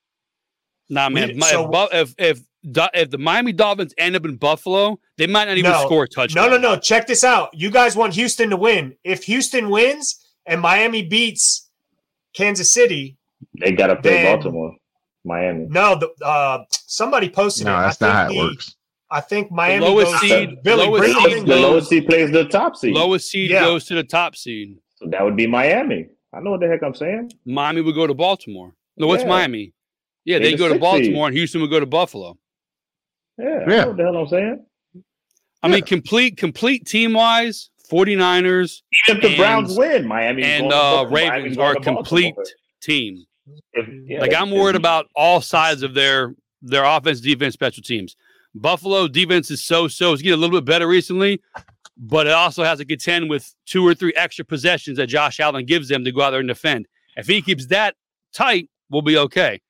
Nah, man. We- If, my, so- if, Bu- if if Do- if the Miami Dolphins end up in Buffalo, they might not even No. score a touchdown. No, no, no. Check this out. You guys want Houston to win. If Houston wins and Miami beats Kansas City, They gotta play Then- Baltimore, Miami. no, the uh, somebody posted No, it. that's I not how think it the- works. I think Miami lowest goes seed- Billy, lowest bring seed it in. The goes- lowest seed plays the top seed. Lowest seed Yeah. goes to the top seed. So that would be Miami. I know what the heck I'm saying. Miami would go to Baltimore. No, what's Yeah. Miami? Yeah, They they the go to sixth Baltimore, seed. and Houston would go to Buffalo. Yeah, I Yeah. know what the hell I'm saying. I mean, complete complete team wise, 49ers Even if the And- Browns win, Miami and uh, Ravens are a complete team. If, yeah, Like I'm worried if- about all sides of their their offense, defense, special teams. Buffalo defense is so so. It's getting a little bit better recently, but it also has to contend with two or three extra possessions that Josh Allen gives them to go out there and defend. If he keeps that tight, we'll be okay.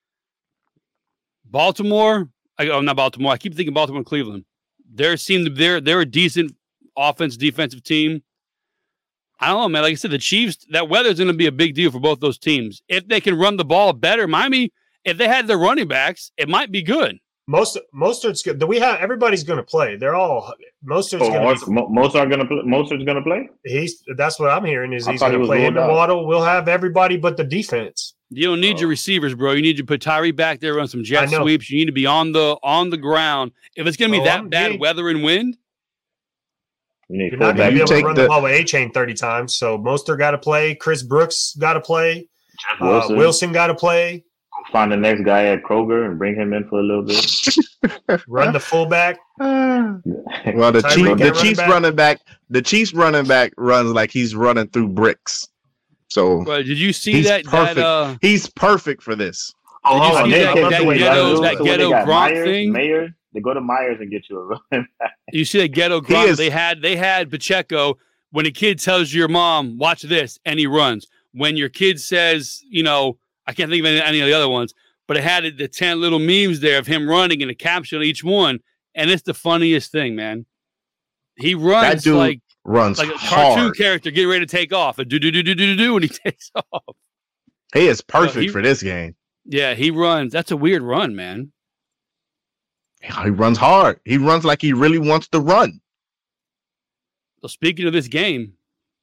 Baltimore, I, oh not Baltimore. I keep thinking Baltimore and Cleveland. They seem to they're they're a decent offense defensive team. I don't know, man. Like I said, the Chiefs, that weather is going to be a big deal for both those teams. If they can run the ball better, Miami, if they had their running backs, it might be good. Most Mostert's good. We have everybody's going to play. They're all Mostert's Oh, going to. Mo- most are gonna play. Most are gonna play. He's that's what I'm hearing is I he's thought going he to was play him ruled and out. Waddle. We'll have everybody but the defense. You don't need Oh. your receivers, bro. You need to put Tyree back there, run some I jet know. sweeps. You need to be on the on the ground. If it's going to be Oh, that I'm bad big. weather and wind, You need You're not going to fullback. be You able to take run the- the ball with A Chain thirty times. So Mostert got to play. Chris Brooks got to play. Jeff Uh, Wilson. Wilson got to play. Find the next guy at Kroger and bring him in for a little bit. Run the fullback. well, the Tyreek Chiefs, at the running Chiefs back. running back, the Chiefs running back runs like he's running through bricks. So bro, did you see He's that? perfect. That uh, he's perfect for this. Oh, Did you I see did. that- I love that the way he ghetto- does that it. So when ghetto they got Gronk Myers, thing? Mayer, they go to Myers and get you a run. you see that ghetto He grunt? is- They had they had Pacheco when a kid tells your mom, "Watch this," and he runs. When your kid says, you know, I can't think of any, any of the other ones, but it had the ten little memes there of him running and a caption on each one, and it's the funniest thing, man. He runs dude like Runs like a cartoon hard. character getting ready to take off. A do do do do do do, and he takes off. He is perfect he- for this game. Yeah, he runs. That's a weird run, man. He runs hard. He runs like he really wants to run. So speaking of this game,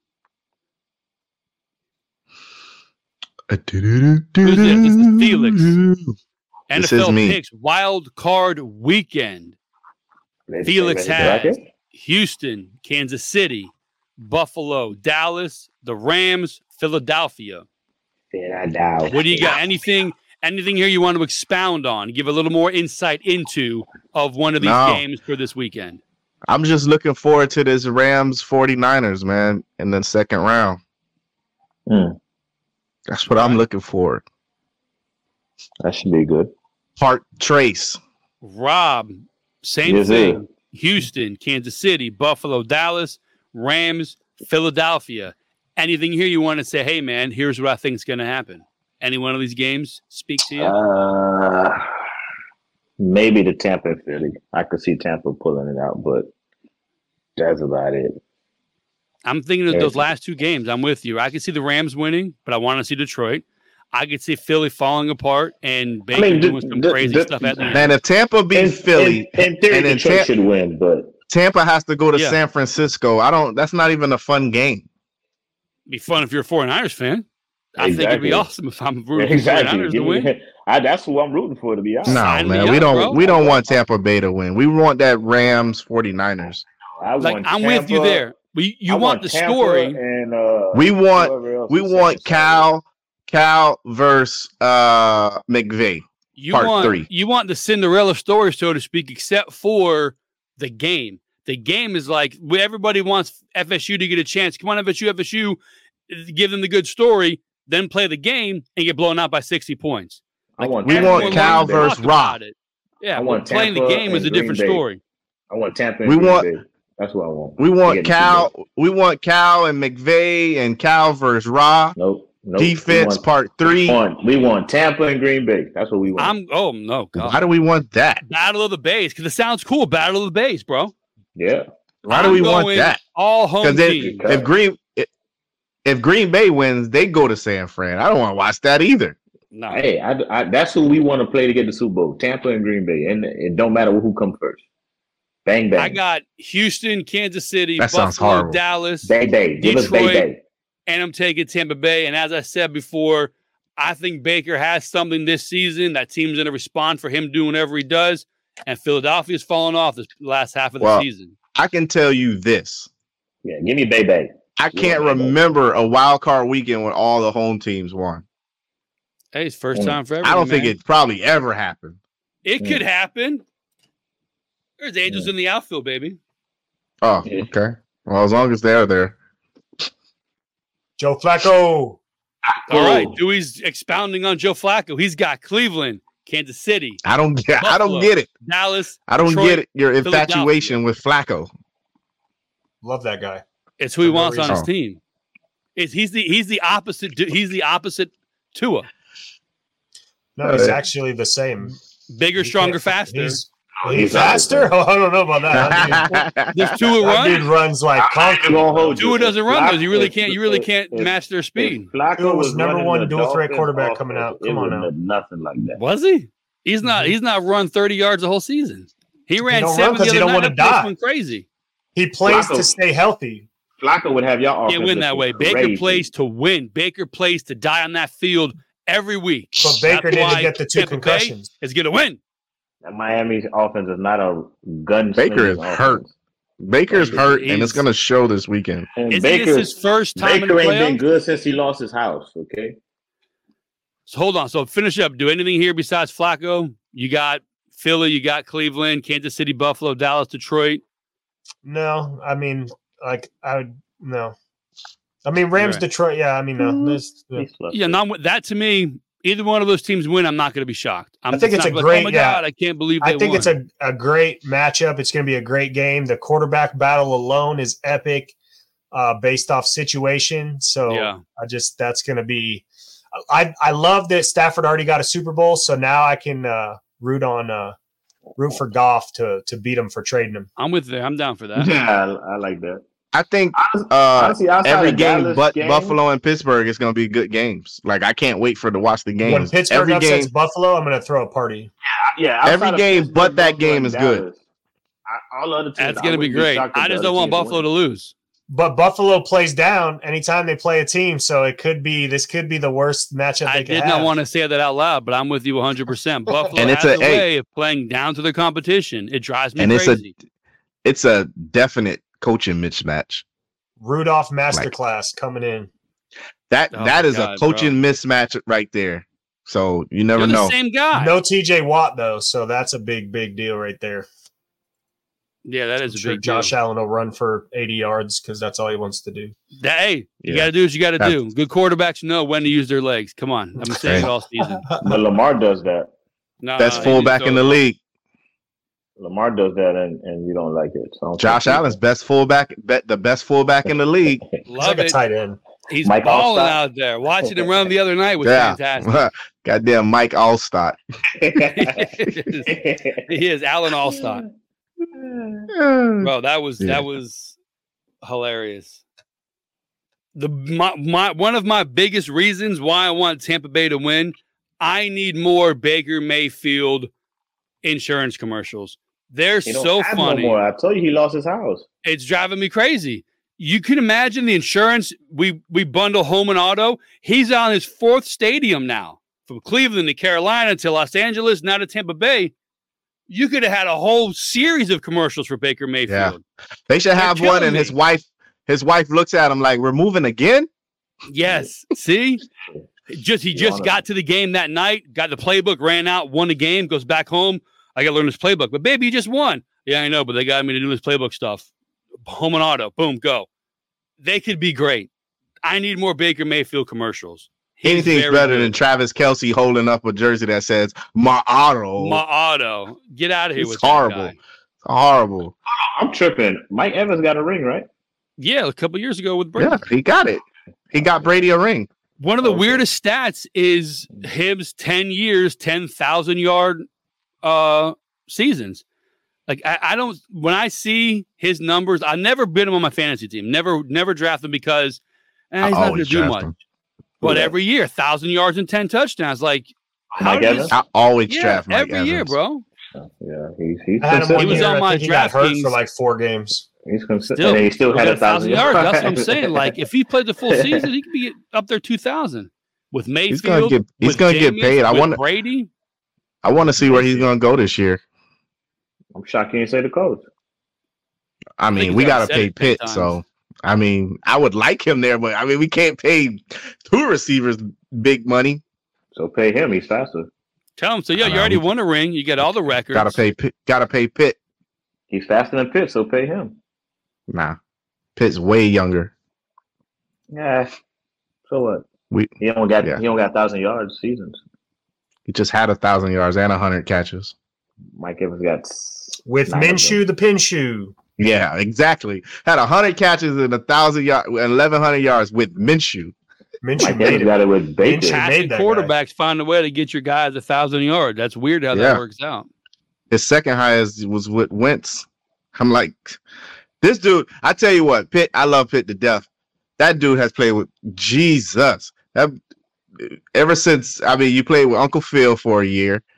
Who's this? This is Felix. N F L This is me. picks wild card weekend. Felix Ready, has bracket? Houston, Kansas City, Buffalo, Dallas, the Rams, Philadelphia. Yeah, I doubt. What do you got? Anything? Anything here you want to expound on? Give a little more insight into of one of these No. games for this weekend. I'm just looking forward to this Rams 49ers, man, in the second round. Hmm. That's what I'm looking for. That should be good. Part Trace. Rob, same Yes, sir. thing. Houston, Kansas City, Buffalo, Dallas, Rams, Philadelphia. Anything here you want to say, hey, man, here's what I think is going to happen? Any one of these games speak to you? Uh, maybe the Tampa and Philly. I could see Tampa pulling it out, but that's about it. I'm thinking of yeah. those last two games. I'm with you. I could see the Rams winning, but I want to see Detroit. I could see Philly falling apart and Baker mean, the- doing some the- crazy the- stuff at the end. Man, if Tampa beat In, Philly, in, in theory, and then Detroit Tam- should win, but Tampa has to go to Yeah. San Francisco. I don't. That's not even a fun game. Be fun if you're a 49ers fan. I think it'd be Exactly. awesome if I'm rooting exactly. for the 49ers to Give win. me- I, that's who I'm rooting for, to be honest. No, Sign me man, we up, don't. bro. We don't want Tampa Bay to win. We want that Rams 49ers. I Like want I'm with you Tampa- there. We, you I want the Tampa story. and uh, We want. whoever else We is want second. Cal. Cal versus uh McVay. You part want three. you want the Cinderella story, so to speak, except for the game. The game is like where everybody wants F S U to get a chance. Come on, F S U, F S U, give them the good story, then play the game and get blown out by sixty points. I want we Tampa want and Cal Green Bay. versus Rock. Yeah, I but want playing the Tampa game is a and Green different Bay. story. I want Tampa. And We Green want- Bay. That's what I want. We To want get the Cal. Super Bowl. We want Cal and McVay and Cal versus Ra. Nope. Nope. Defense we want, part three. We want, we want Tampa and Green Bay. That's what we want. I'm oh no god. Why do we want that? Battle of the Bays, because it sounds cool. Battle of the Bays, bro. yeah. Why do I'm we want going that? All home Because if, team. Okay. if Green if, if Green Bay wins, they go to San Fran. I don't want to watch that either. No. Hey, I, I, that's who we want to play to get the Super Bowl. Tampa and Green Bay, and it don't matter who come first. Bang bang. I got Houston, Kansas City, That sounds Buffalo, horrible. Dallas, Bay Bay. Give us Bay Detroit. Bay. and I'm taking Tampa Bay. And as I said before, I think Baker has something this season. That team's going to respond for him doing whatever he does. And Philadelphia's fallen off this last half of the Well, season. I can tell you this. Yeah, give me Bay Bay. I Yeah, can't Bay Bay. remember a wild card weekend when all the home teams won. Hey, it's first Mm. time for everyone. I don't think man. it probably ever happened. It could Mm. happen. There's angels Mm. in the outfield, baby. Oh, Yeah. okay. Well, as long as they're there. Joe Flacco. All right, Oh. Dewey's expounding on Joe Flacco. He's got Cleveland, Kansas City, I don't get. I Buffalo, don't get it. Dallas. I don't Detroit, get it. Your Philadelphia. infatuation with Flacco. Love that guy. It's who he For no wants on his reason. team. It's, he's the he's the opposite. He's the opposite Tua. No, he's Uh, actually the same. Bigger, He stronger, can't- faster. He's, Oh, he's he's not the faster? same. Oh, I don't know about that. That Does dude, Tua that dude run? runs like I'm concrete. gonna hold you. Tua doesn't run those. You really If- can't. You really if- can't if- match their speed. If Flacco Tua was number running one the dual threat Dolphins quarterback offense, coming out. it Come on wouldn't now. have nothing like that. Was he? He's not. He's not run thirty yards the whole season. He ran don't seven run 'cause the he other don't night. wanna That place die. went crazy. He plays Flacco. to stay healthy. Flacco would have y'all Can't offense win that way. looking Baker crazy. plays to win. Baker plays to die on that field every week. But Baker That's didn't why get the two Tampa Bay concussions. is going to win. That Miami's offense is not a gun. Baker is hurt. Baker's hurt, and it's He's- going to show this weekend. And Isn't Baker, this his first time in the Baker ain't been playoffs? good since he lost his house. Okay. So hold on. So finish up. Do anything here besides Flacco? You got Philly, you got Cleveland, Kansas City, Buffalo, Dallas, Detroit. No, I mean, like I would no. I mean, Rams, Right. Detroit. Yeah, I mean, no. There's, yeah. He's flustered. Yeah, not with- that to me. Either one of those teams win, I'm not going to be shocked. I'm I think just it's not a like, great- Oh my yeah. god, I can't believe they I think won. it's a, a great matchup. It's going to be a great game. The quarterback battle alone is epic, uh, based off situation. So Yeah. I just that's going to be. I I love that Stafford already got a Super Bowl, so now I can uh, root on uh, root for Goff to to beat him for trading him. I'm with there. I'm down for that. Yeah, I, I like that. I think uh, Honestly, outside every of game Dallas but game- Buffalo and Pittsburgh is going to be good games. Like, I can't wait for to watch the games. When Pittsburgh every upsets game, Buffalo, I'm going to throw a party. Yeah, outside Every of game Pittsburgh, but that Buffalo, game and is good. Dallas, I, all other teams, That's I going to be wouldn't great. shocked if I the just other don't want teams Buffalo win. to lose. But Buffalo plays down anytime they play a team, so it could be this could be the worst matchup they I could did have. not want to say that out loud, but I'm with you one hundred percent. Buffalo And it's has a- a hey. way of playing down to their competition. It drives me And it's a- crazy. it's a definite coaching mismatch. Rudolph masterclass coming in. That Oh that my is God, a coaching mismatch right there. So you never You're the know. same guy. No T J Watt though, so that's a big big deal right there. Yeah, that I'm is a sure big Josh deal. Allen will run for eighty yards because that's all he wants to do. That, hey, you Yeah. got to do what you got to That's- do. Good quarterbacks know when to use their legs. Come on. I'm saying it all season. But Lamar does that. No, Best no, he fullback just in the goes- league. Lamar does that, and, and you don't like it. So I don't Josh think- Allen's best fullback, bet the best fullback in the league. He's Love like a it. tight end. He's Mike balling Allstott. out there. Watching him run the other night was Yeah. fantastic. Goddamn Mike Allstott. He is Alan Allstott. Bro, that was Yeah. that was hilarious. The my, my one of my biggest reasons why I want Tampa Bay to win, I need more Baker Mayfield insurance commercials. They're He don't so have no funny. more. I told you he lost his house. It's driving me crazy. You can imagine the insurance we we bundle home and auto. He's on his fourth stadium now, from Cleveland to Carolina to Los Angeles, now to Tampa Bay. You could have had a whole series of commercials for Baker Mayfield. They should They're have one, killing and his me. wife, his wife looks at him like, "We're moving again." Yes. See? Just he You just wanna- got to the game that night, got the playbook, ran out, won the game, goes back home. I gotta learn this playbook. But baby, you just won. Yeah, I know, but they got me to do this playbook stuff. Home and auto, boom, go. They could be great. I need more Baker Mayfield commercials. He's Anything's very better good. than Travis Kelce holding up a jersey that says "My Auto." My auto. Get out of here It's with horrible. that guy. It's horrible. I'm tripping. Mike Evans got a ring, right? Yeah, a couple years ago with Brady. Yeah, he got it. He got Brady a ring. One of the Okay. weirdest stats is Hibbs' ten years, ten thousand yard uh, seasons. Like, I, I don't, when I see his numbers, I've never bid him on my fantasy team. Never, never draft him because eh, I he's not going to always do draft much. him. But Yeah. every year, one thousand yards and ten touchdowns. Like, how Mike does, Evans? I always yeah, draft Mike every year, Evans. bro. Yeah, he's he's I had him one He was consistent. year. on I my think he got hurt DraftKings. for like four games. He's consistent. Still, and he still He's had got a thousand yards. yards. That's what I'm saying. Like, if he played the full season, he could be up there two thousand with Mayfield. He's gonna get. He's with gonna get Jameis, paid. I with want. Brady. I want to see where he's gonna go this year. I'm shocked you didn't say the coach. I think mean, he's we already gotta said pay it ten Pitt, times. so I mean, I would like him there, but I mean, we can't pay two receivers big money. So pay him. He's faster. Tell him. So, yeah, I you know, already we- won a ring. You got all the records. Gotta pay. Pitt, gotta pay Pitt. He's faster than Pitt, so pay him. Nah, Pitt's way younger. Yeah. So what? We He don't got Yeah. he don't got thousand yards seasons. he just had a thousand yards and a hundred catches. Mike Evans got s- With nine of them. Minshew, the pin shoe. Yeah, exactly. Had a hundred catches and a thousand yards, eleven hundred yards with Minshew. Minshew Mike made Evans it. got it with Baker. Minshew- Fantastic made that guy. quarterbacks find a way to get your guys a thousand yards. That's weird how Yeah. that works out. His second highest was with Wentz. I'm like, this dude. I tell you what, Pitt. I love Pitt to death. That dude has played with Jesus. That, ever since I mean, you played with Uncle Phil for a year.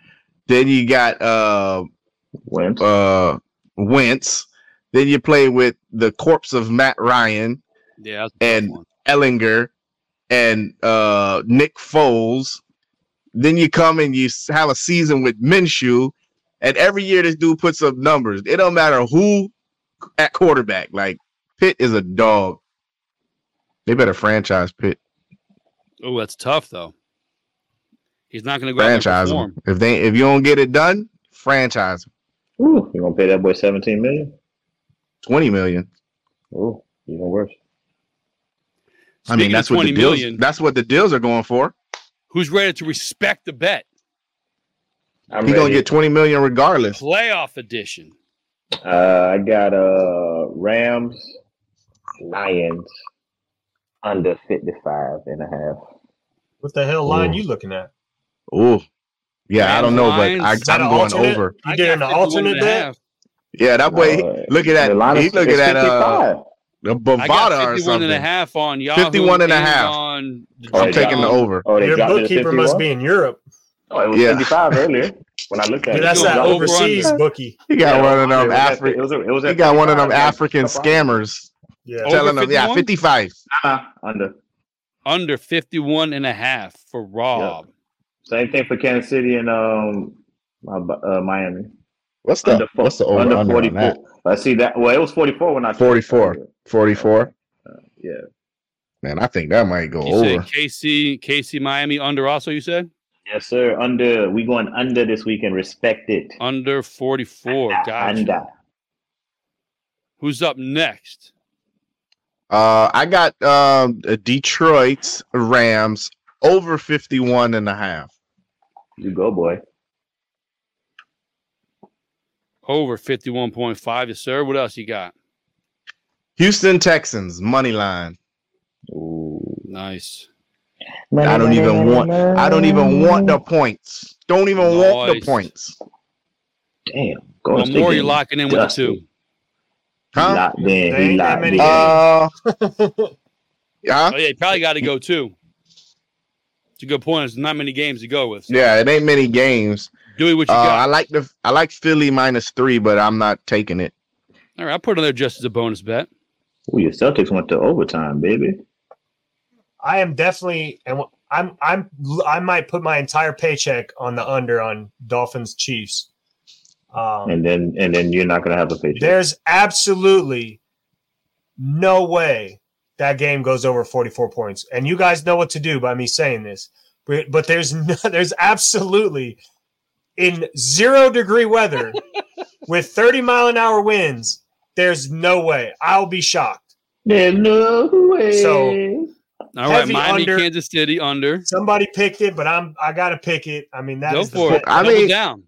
Then you got uh, Wentz. uh, Wentz. Then you play with the corpse of Matt Ryan Yeah, that's a tough and one. Ellinger and uh, Nick Foles. Then you come and you s- have a season with Minshew, and every year this dude puts up numbers. It don't matter who at quarterback. Like Pitt is a dog. They better franchise Pitt. Oh, that's tough though. He's not going to go out there and Franchise perform. him. If they if you don't get it done, franchise him. Ooh, you gonna pay that boy seventeen million? Twenty million. Ooh, even worse. I mean, Speaking that's of what the twenty deals. million, That's what the deals are going for. who's ready to respect the bet? I'm He gonna ready. get twenty million regardless. Playoff edition. Uh, I got uh Rams, Lions, under fifty-five and a half. What the hell line Ooh. you looking at? Ooh, yeah, I don't know, but I, Lions. Is that I'm an going alternate? over. You I did got an fifty-one alternate and a bet? half. Yeah, that boy. No, Look at that. the line He is- looking it's at uh, fifty-five. the I Bovada got or fifty-one and a something. half on Yahoo. fifty-one and a half. On the Oh, I'm they taking the dropped it. over. Oh, they Your dropped it to bookkeeper must fifty-one? be in Europe. Oh, it was Yeah. fifty-five earlier when I looked at Dude, it. that's It that was over overseas under. bookie. He got Yeah, one of it them was at- Afri- it was a- it was He at got one of them fifty-five, like, African couple hours. scammers Yeah. Over telling them, yeah, fifty-one? fifty-five. Nah, under. Under fifty-one and a half for Rob. Same thing for Kansas City and um uh, Miami. What's Under the fo- what's the over under under on that? forty-four. I see that. Well, it was forty-four when I checked forty-four. earlier. forty-four. Yeah. Man, I think that might go You over. said K C, K C Miami under also, you said? Yes, sir. Under. We going under this weekend. Respect it. Under forty-four. Gotcha. Under. Who's up next? Uh, I got um Detroit Rams over fifty-one and a half. You go, boy. Over fifty-one point five, yes, sir. What else you got? Houston Texans money line. Ooh. Nice. I don't even want. I don't even want the points. Don't even want the Nice. points. Damn. Well, Golden State more you're getting locking in with the dusted. two. He Huh? locked in. There He ain't that locked many in. Uh, yeah, Oh, yeah, you probably got to go too. It's a good point. There's not many games to go with. So yeah. It ain't many games. do what you Uh, I got. like the. I like Philly minus three, but I'm not taking it. All right, I'll put it on there just as a bonus bet. Ooh, your Celtics went to overtime, baby. I am definitely, and I'm, I'm, I might put my entire paycheck on the under on Dolphins Chiefs. Um, And then and then you're not gonna have a paycheck. there's absolutely no way that game goes over forty-four points, and you guys know what to do by me saying this. But, but there's no, there's absolutely in zero degree weather with thirty mile an hour winds. There's no way. I'll be shocked. There's no way. So- All right, Heavy Miami, under. Kansas City under. Somebody picked it, but I'm I gotta pick it. I mean that Go is the for bet. it. I Double mean- down.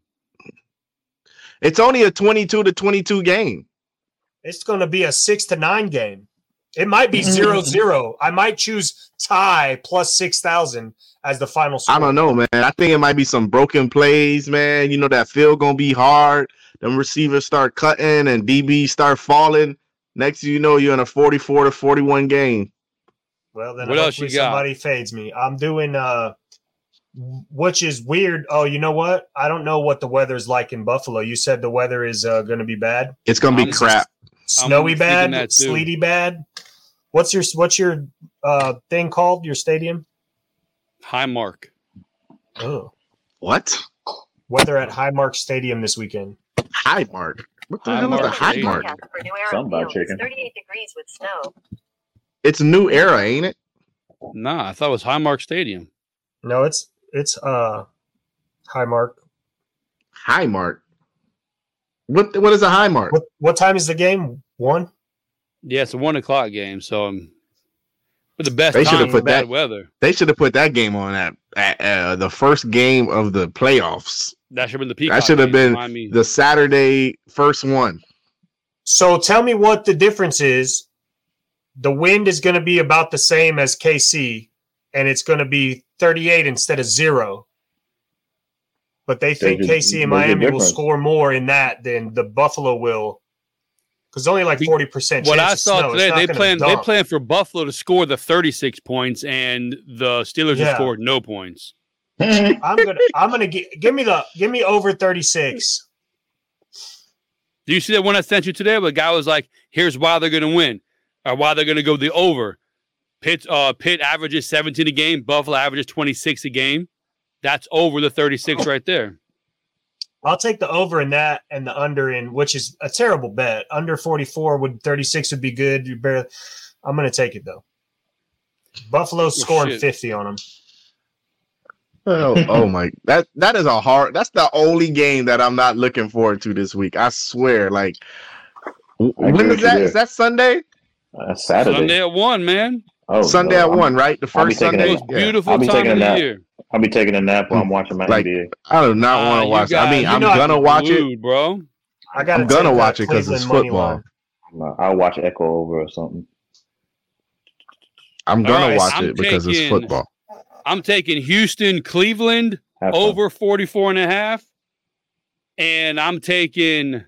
It's only a twenty-two to twenty-two game. It's going to be a six to nine game. It might be zero zero. I might choose tie plus six thousand as the final score. I don't know, man. I think it might be some broken plays, man. You know that field gonna be hard. Them receivers start cutting and D Bs start falling. Next thing you know, you're in a forty-four to forty-one game. Well, then What else hopefully you got? somebody fades me. I'm doing uh, which is weird. Oh, you know what? I don't know what the weather's like in Buffalo. You said the weather is uh, going to be bad, It's gonna be I'm- crap. snowy thinking bad, that too. sleety bad. What's your what's your uh thing called? Your stadium? High mark. Oh, What? weather at Highmark Stadium this weekend. High mark. What the High hell is a mark high stadium. mark? Forecast for New Era Something about Field is chicken. thirty-eight degrees with snow. It's new era, ain't it? Nah, I thought it was High Mark Stadium. No, it's it's uh Highmark. High mark. What what is a high mark? What what time is the game? One. Yeah, it's a one o'clock game, so um, for the best They should've time for put bad that- weather. They should have put that game on at, at uh, the first game of the playoffs. That should have been the Peacock. That should have game, been Miami. the Saturday first one. So tell me what the difference is. The wind is going to be about the same as K C, and it's going to be thirty-eight instead of zero. But they think There's a- K C and there's a Miami will difference. score more in that than the Buffalo will, because only like Be- forty percent. What I chance of saw snow. It's today, not they gonna plan they dump. plan for Buffalo to score the thirty-six points, and the Steelers Yeah. have scored no points. I'm gonna I'm gonna gi- give me the give me over thirty-six. Do you see that one I sent you today? Where the guy was like, "Here's why they're going to win, or why they're going to go the over." Pitt, uh, Pitt averages seventeen a game. Buffalo averages twenty-six a game. That's over the thirty-six right there. I'll take the over in that and the under in, which is a terrible bet. Under forty-four would thirty-six would be good. You barely, I'm going to take it though. Buffalo's Oh, scoring shit. fifty on them. Oh, oh my! That that is a hard. That's the only game that I'm not looking forward to this week. I swear. Like, w- I agree when with is you that? there. Is that Sunday? Uh, Saturday. Sunday at one, man. Oh, Sunday no, at I'm- one, right? The I'll be first taking Sunday. a- Most Yeah. beautiful I'll be time taking of a the nap. year. I'll be taking a nap while I'm watching my Like- N B A. I do not Uh, want to you watch. it. I got- mean, you I'm know I gonna can watch it. glued, bro. I got. I'm gonna watch it because it's football. No, I'll watch Echo over or something. I'm gonna right, watch I'm it because it's taking- football. I'm taking Houston, Cleveland Have fun. over forty-four and a half. And I'm taking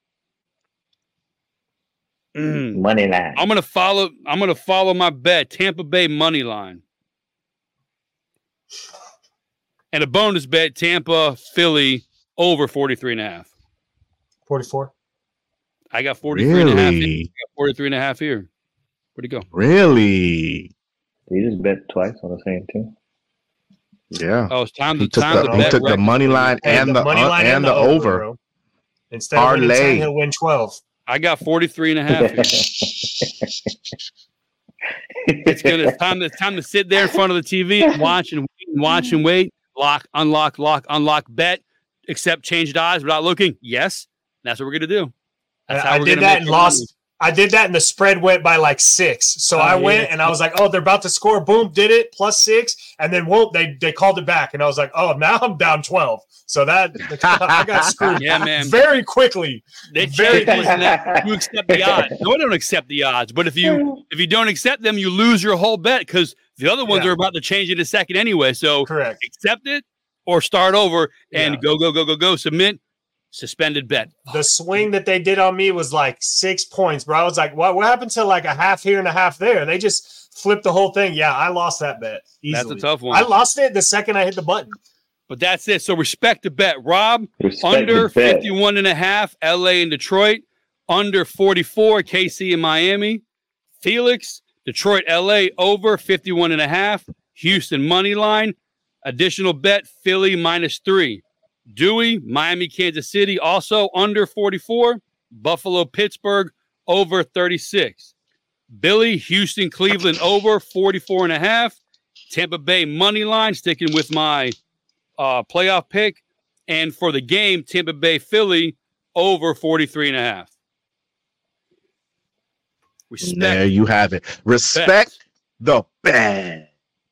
Mm, Money line. I'm gonna follow I'm gonna follow my bet. Tampa Bay money line. And a bonus bet, Tampa, Philly over forty-three and a half. forty-four. I got forty-three and a half. Really, I got forty-three and a half here. Where'd it go? really. You just bet twice on the same team. Yeah. Oh, it's time to He took time the to the- he bet. took the right. money line Hey, and the, money uh, line and the over. bro. Instead of winning Parlay. ten, he'll win twelve. I got forty-three and a half here. It's gonna it's time to it's time to sit there in front of the T V and watch and wait and watch and wait. Lock, unlock, lock, unlock, bet, accept, change odds without looking. Yes, that's what we're gonna do. That's I, I we're did gonna that make and our lost. money. I did that and the spread went by like six. So Oh, I yeah. went and I was like, oh, they're about to score. Boom, did it plus six. And then whoop, they they called it back. And I was like, oh, now I'm down twelve. So that I got screwed Yeah, man. very quickly. They Very change this and that. You accept the odds. No, I don't accept the odds. But if you if you don't accept them, you lose your whole bet because the other ones Yeah. are about to change in a second anyway. So Correct. accept it or start over and Yeah. go, go, go, go, go. Submit, suspended bet. The swing that they did on me was like six points, bro. I was like, what, what happened to like a half here and a half there? They just flipped the whole thing. Yeah, I lost that bet easily. That's a tough one. I lost it the second I hit the button. But that's it. So respect the bet. Rob, Respect under the bet. fifty-one and a half, L A and Detroit. Under forty-four, K C and Miami. Felix, Detroit, L A, over fifty-one and a half. Houston, money line. Additional bet, Philly, minus three. Dewey, Miami, Kansas City, also under forty-four. Buffalo, Pittsburgh, over thirty-six. Billy, Houston, Cleveland, over forty-four and a half. Tampa Bay, money line, sticking with my uh, playoff pick. And for the game, Tampa Bay, Philly, over forty-three and a half. Respect. There you have it. Respect the bet.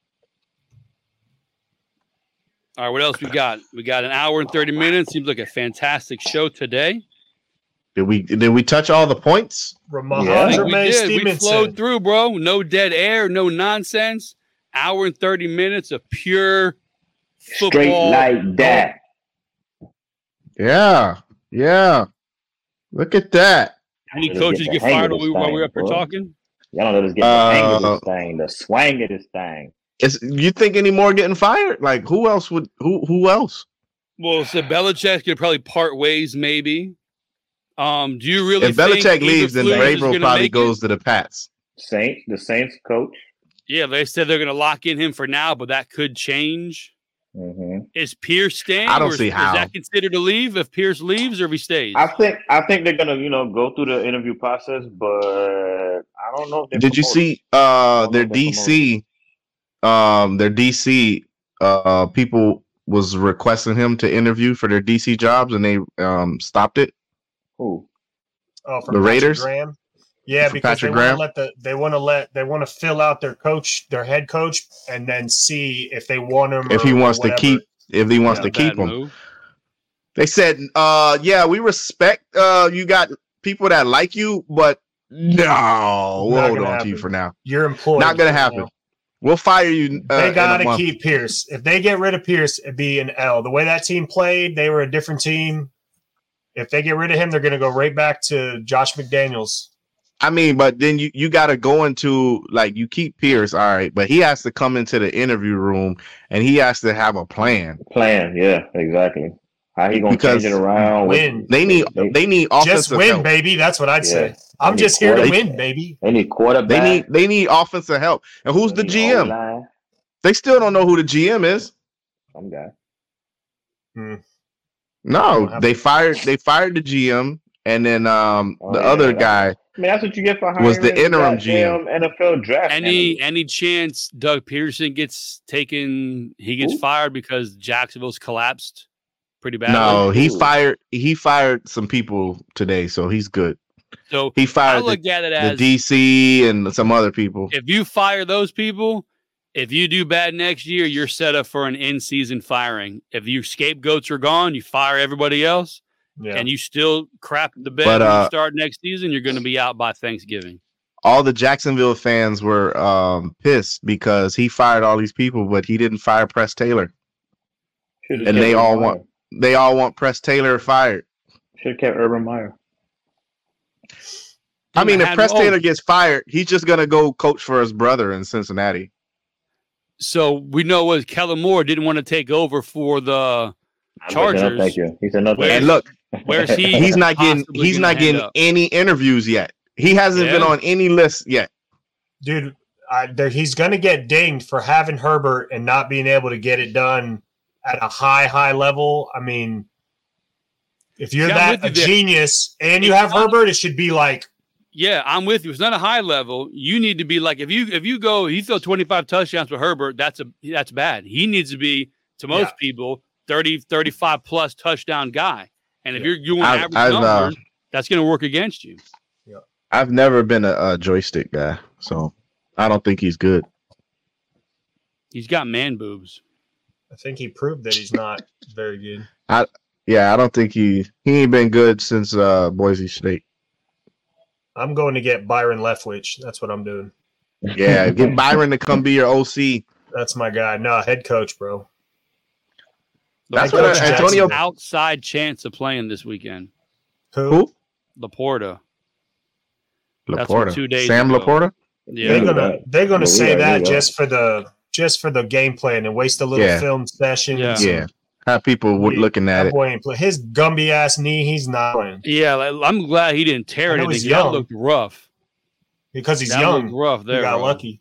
All right, what else we got? We got an hour and thirty minutes. Seems like a fantastic show today. Did we did we touch all the points? Ramon Yeah. I think We Jermaine did. We Stevenson. flowed through, bro. No dead air, no nonsense. Hour and thirty minutes of pure football. Straight like that. Yeah, yeah. Look at that. Any Let's coaches get the get hang fired of while we, this while we were thing, up here bro. talking? Y'all don't let us get the hang of Uh, this thing, the swang of this thing. Is you think any more getting fired? Like who else would who who else? Well, so Belichick's gonna probably part ways, maybe. Um, do you really If think Belichick leaves, then Eberflus is Vrabel gonna probably make it? goes to the Pats. Saints, the Saints coach. Yeah, they said they're gonna lock in him for now, but that could change. hmm Is Pierce staying? I don't or is, see how. Is that considered a leave if Pierce leaves or if he stays? I think I think they're gonna you know go through the interview process, but I don't know. If they Did you promote see uh don't know their if they D C um their D C uh people was requesting him to interview for their D C jobs and they um stopped it? who. Oh, from The Patrick Raiders? Graham. Yeah, From because Patrick they want Graham? to let the they want to let they want to fill out their coach, their head coach, and then see if they want him. If or he wants whatever. to keep if he wants Yeah, to keep Bad him. move. They said, uh yeah, we respect uh you got people that like you, but no, we'll Not hold gonna on to you happen. for now. You're employed. Not gonna right happen. now. We'll fire you. Uh, They in a got to month. keep Pierce. If they get rid of Pierce, it'd be an L. The way that team played, they were a different team. If they get rid of him, they're going to go right back to Josh McDaniels. I mean, but then you, you got to go into like you keep Pierce, all right, but he has to come into the interview room and he has to have a plan. Plan, yeah, exactly. How he gonna Because change it around? win. With, They need they, they need offensive Just win, help. baby. That's what I'd Yeah. say. I'm They just need here to quarterback. win, baby. they need quarterback. They need they need offensive help. And who's They the need G M? O-line. They still don't know who the G M is. Some guy. Hmm. No, Don't they have- fired they fired the G M, and then um Oh, the yeah, other that- guy. I mean, that's what you get for hiring Was the interim G M. goddamn N F L draft. Any analyst. any chance Doug Peterson gets taken? He gets Who? fired because Jacksonville's collapsed pretty badly. No, he Ooh. fired he fired some people today, so he's good. So He I fired the, look at it the as D C and some other people. if you fire those people, if you do bad next year, you're set up for an in-season firing. If your scapegoats are gone, you fire everybody else, Yeah. and you still crap the bed But, when uh, you start next season, you're going to be out by Thanksgiving. All the Jacksonville fans were um pissed because he fired all these people, but he didn't fire Press Taylor. Should've and kept they Urban all Meyer. want- They all want Press Taylor fired. Should have kept Urban Meyer. I mean, if Had- Press oh, Taylor gets fired, he's just gonna go coach for his brother in Cincinnati. So we know what Kellen Moore didn't want to take over for the I said, no, Chargers. thank you. He said no. Where- thank And you. look, Where's he? he's not getting possibly he's gonna not end getting up? any interviews yet. He hasn't been Yeah. on any list yet. Dude, I, there, he's going to get dinged for having Herbert and not being able to get it done at a high, high level. I mean, if you're Yeah, I'm that with a you there. genius and you It's have not- Herbert, it should be like, Yeah, I'm with you. It's not a high level. You need to be like if you if you go you throw twenty-five touchdowns with Herbert, that's a that's bad. He needs to be to most Yeah. people thirty, thirty-five plus touchdown guy. And if Yeah. you're doing I've- average I've, uh, numbers, that's going to work against you. I've never been a, a joystick guy, so I don't think he's good. He's got man boobs. I think he proved that he's not very good. Yeah, I don't think he he ain't been good since uh, Boise State. I'm going to get Byron Leftwich. That's what I'm doing. Yeah, get Byron to come be your O C. That's my guy. No, head coach, bro. That's Head what coach Antonio- Jackson. outside chance of playing this weekend. Who? Who? Laporta. That's from Laporta. two days Sam ago. Laporta. Yeah. They're Yeah. gonna they're gonna Yeah, say yeah, that yeah. just for the just for the game plan and waste a little Yeah. film session. Yeah. Yeah, how people would Yeah, looking at That it. boy ain't play. His Gumby ass knee, he's not playing Yeah, like, I'm glad he didn't tear I know anything. he's That young. looked rough. because he's that young. looked rough He there. got bro. lucky.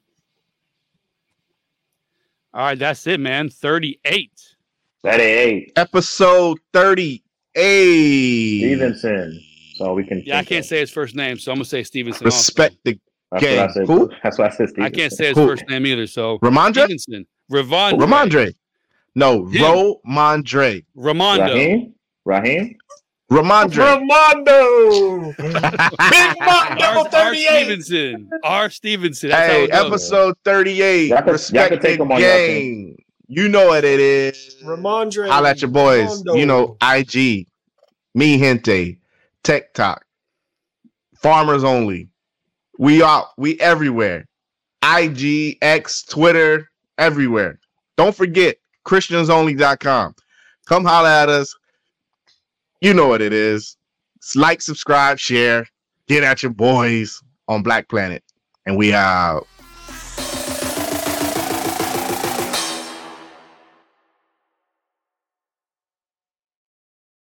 All right, that's it, man. thirty-eight. That ain't Episode thirty-eight. Stevenson. So we can. Yeah, I think can't of. say his first name, so I'm gonna say Stevenson. also. Respect the That's Gang. what I said. Who? That's why I said I Stevenson. can't say his Who? first name either. So Ramondre. Stevenson, Ravondre, Ramondre. No, Him. Romondre. Ramondo. Raheem. Raheem. Ramondre. Ramondo, Big Mondo, R. R. thirty-eight. Stevenson. R. Stevenson. That's how Hey, it goes. episode thirty-eight. Y'all could- y'all Respect could take the them on y'all gang. You know what it is. Ramondre. Holla at your boys. Ramondo. You know, I G, Me Gente, TikTok, Farmers Only. We are we everywhere. I G, X, Twitter, everywhere. Don't forget Christians Only dot com. Come holla at us. You know what it is. Like, subscribe, share. Get at your boys on Black Planet. And we out.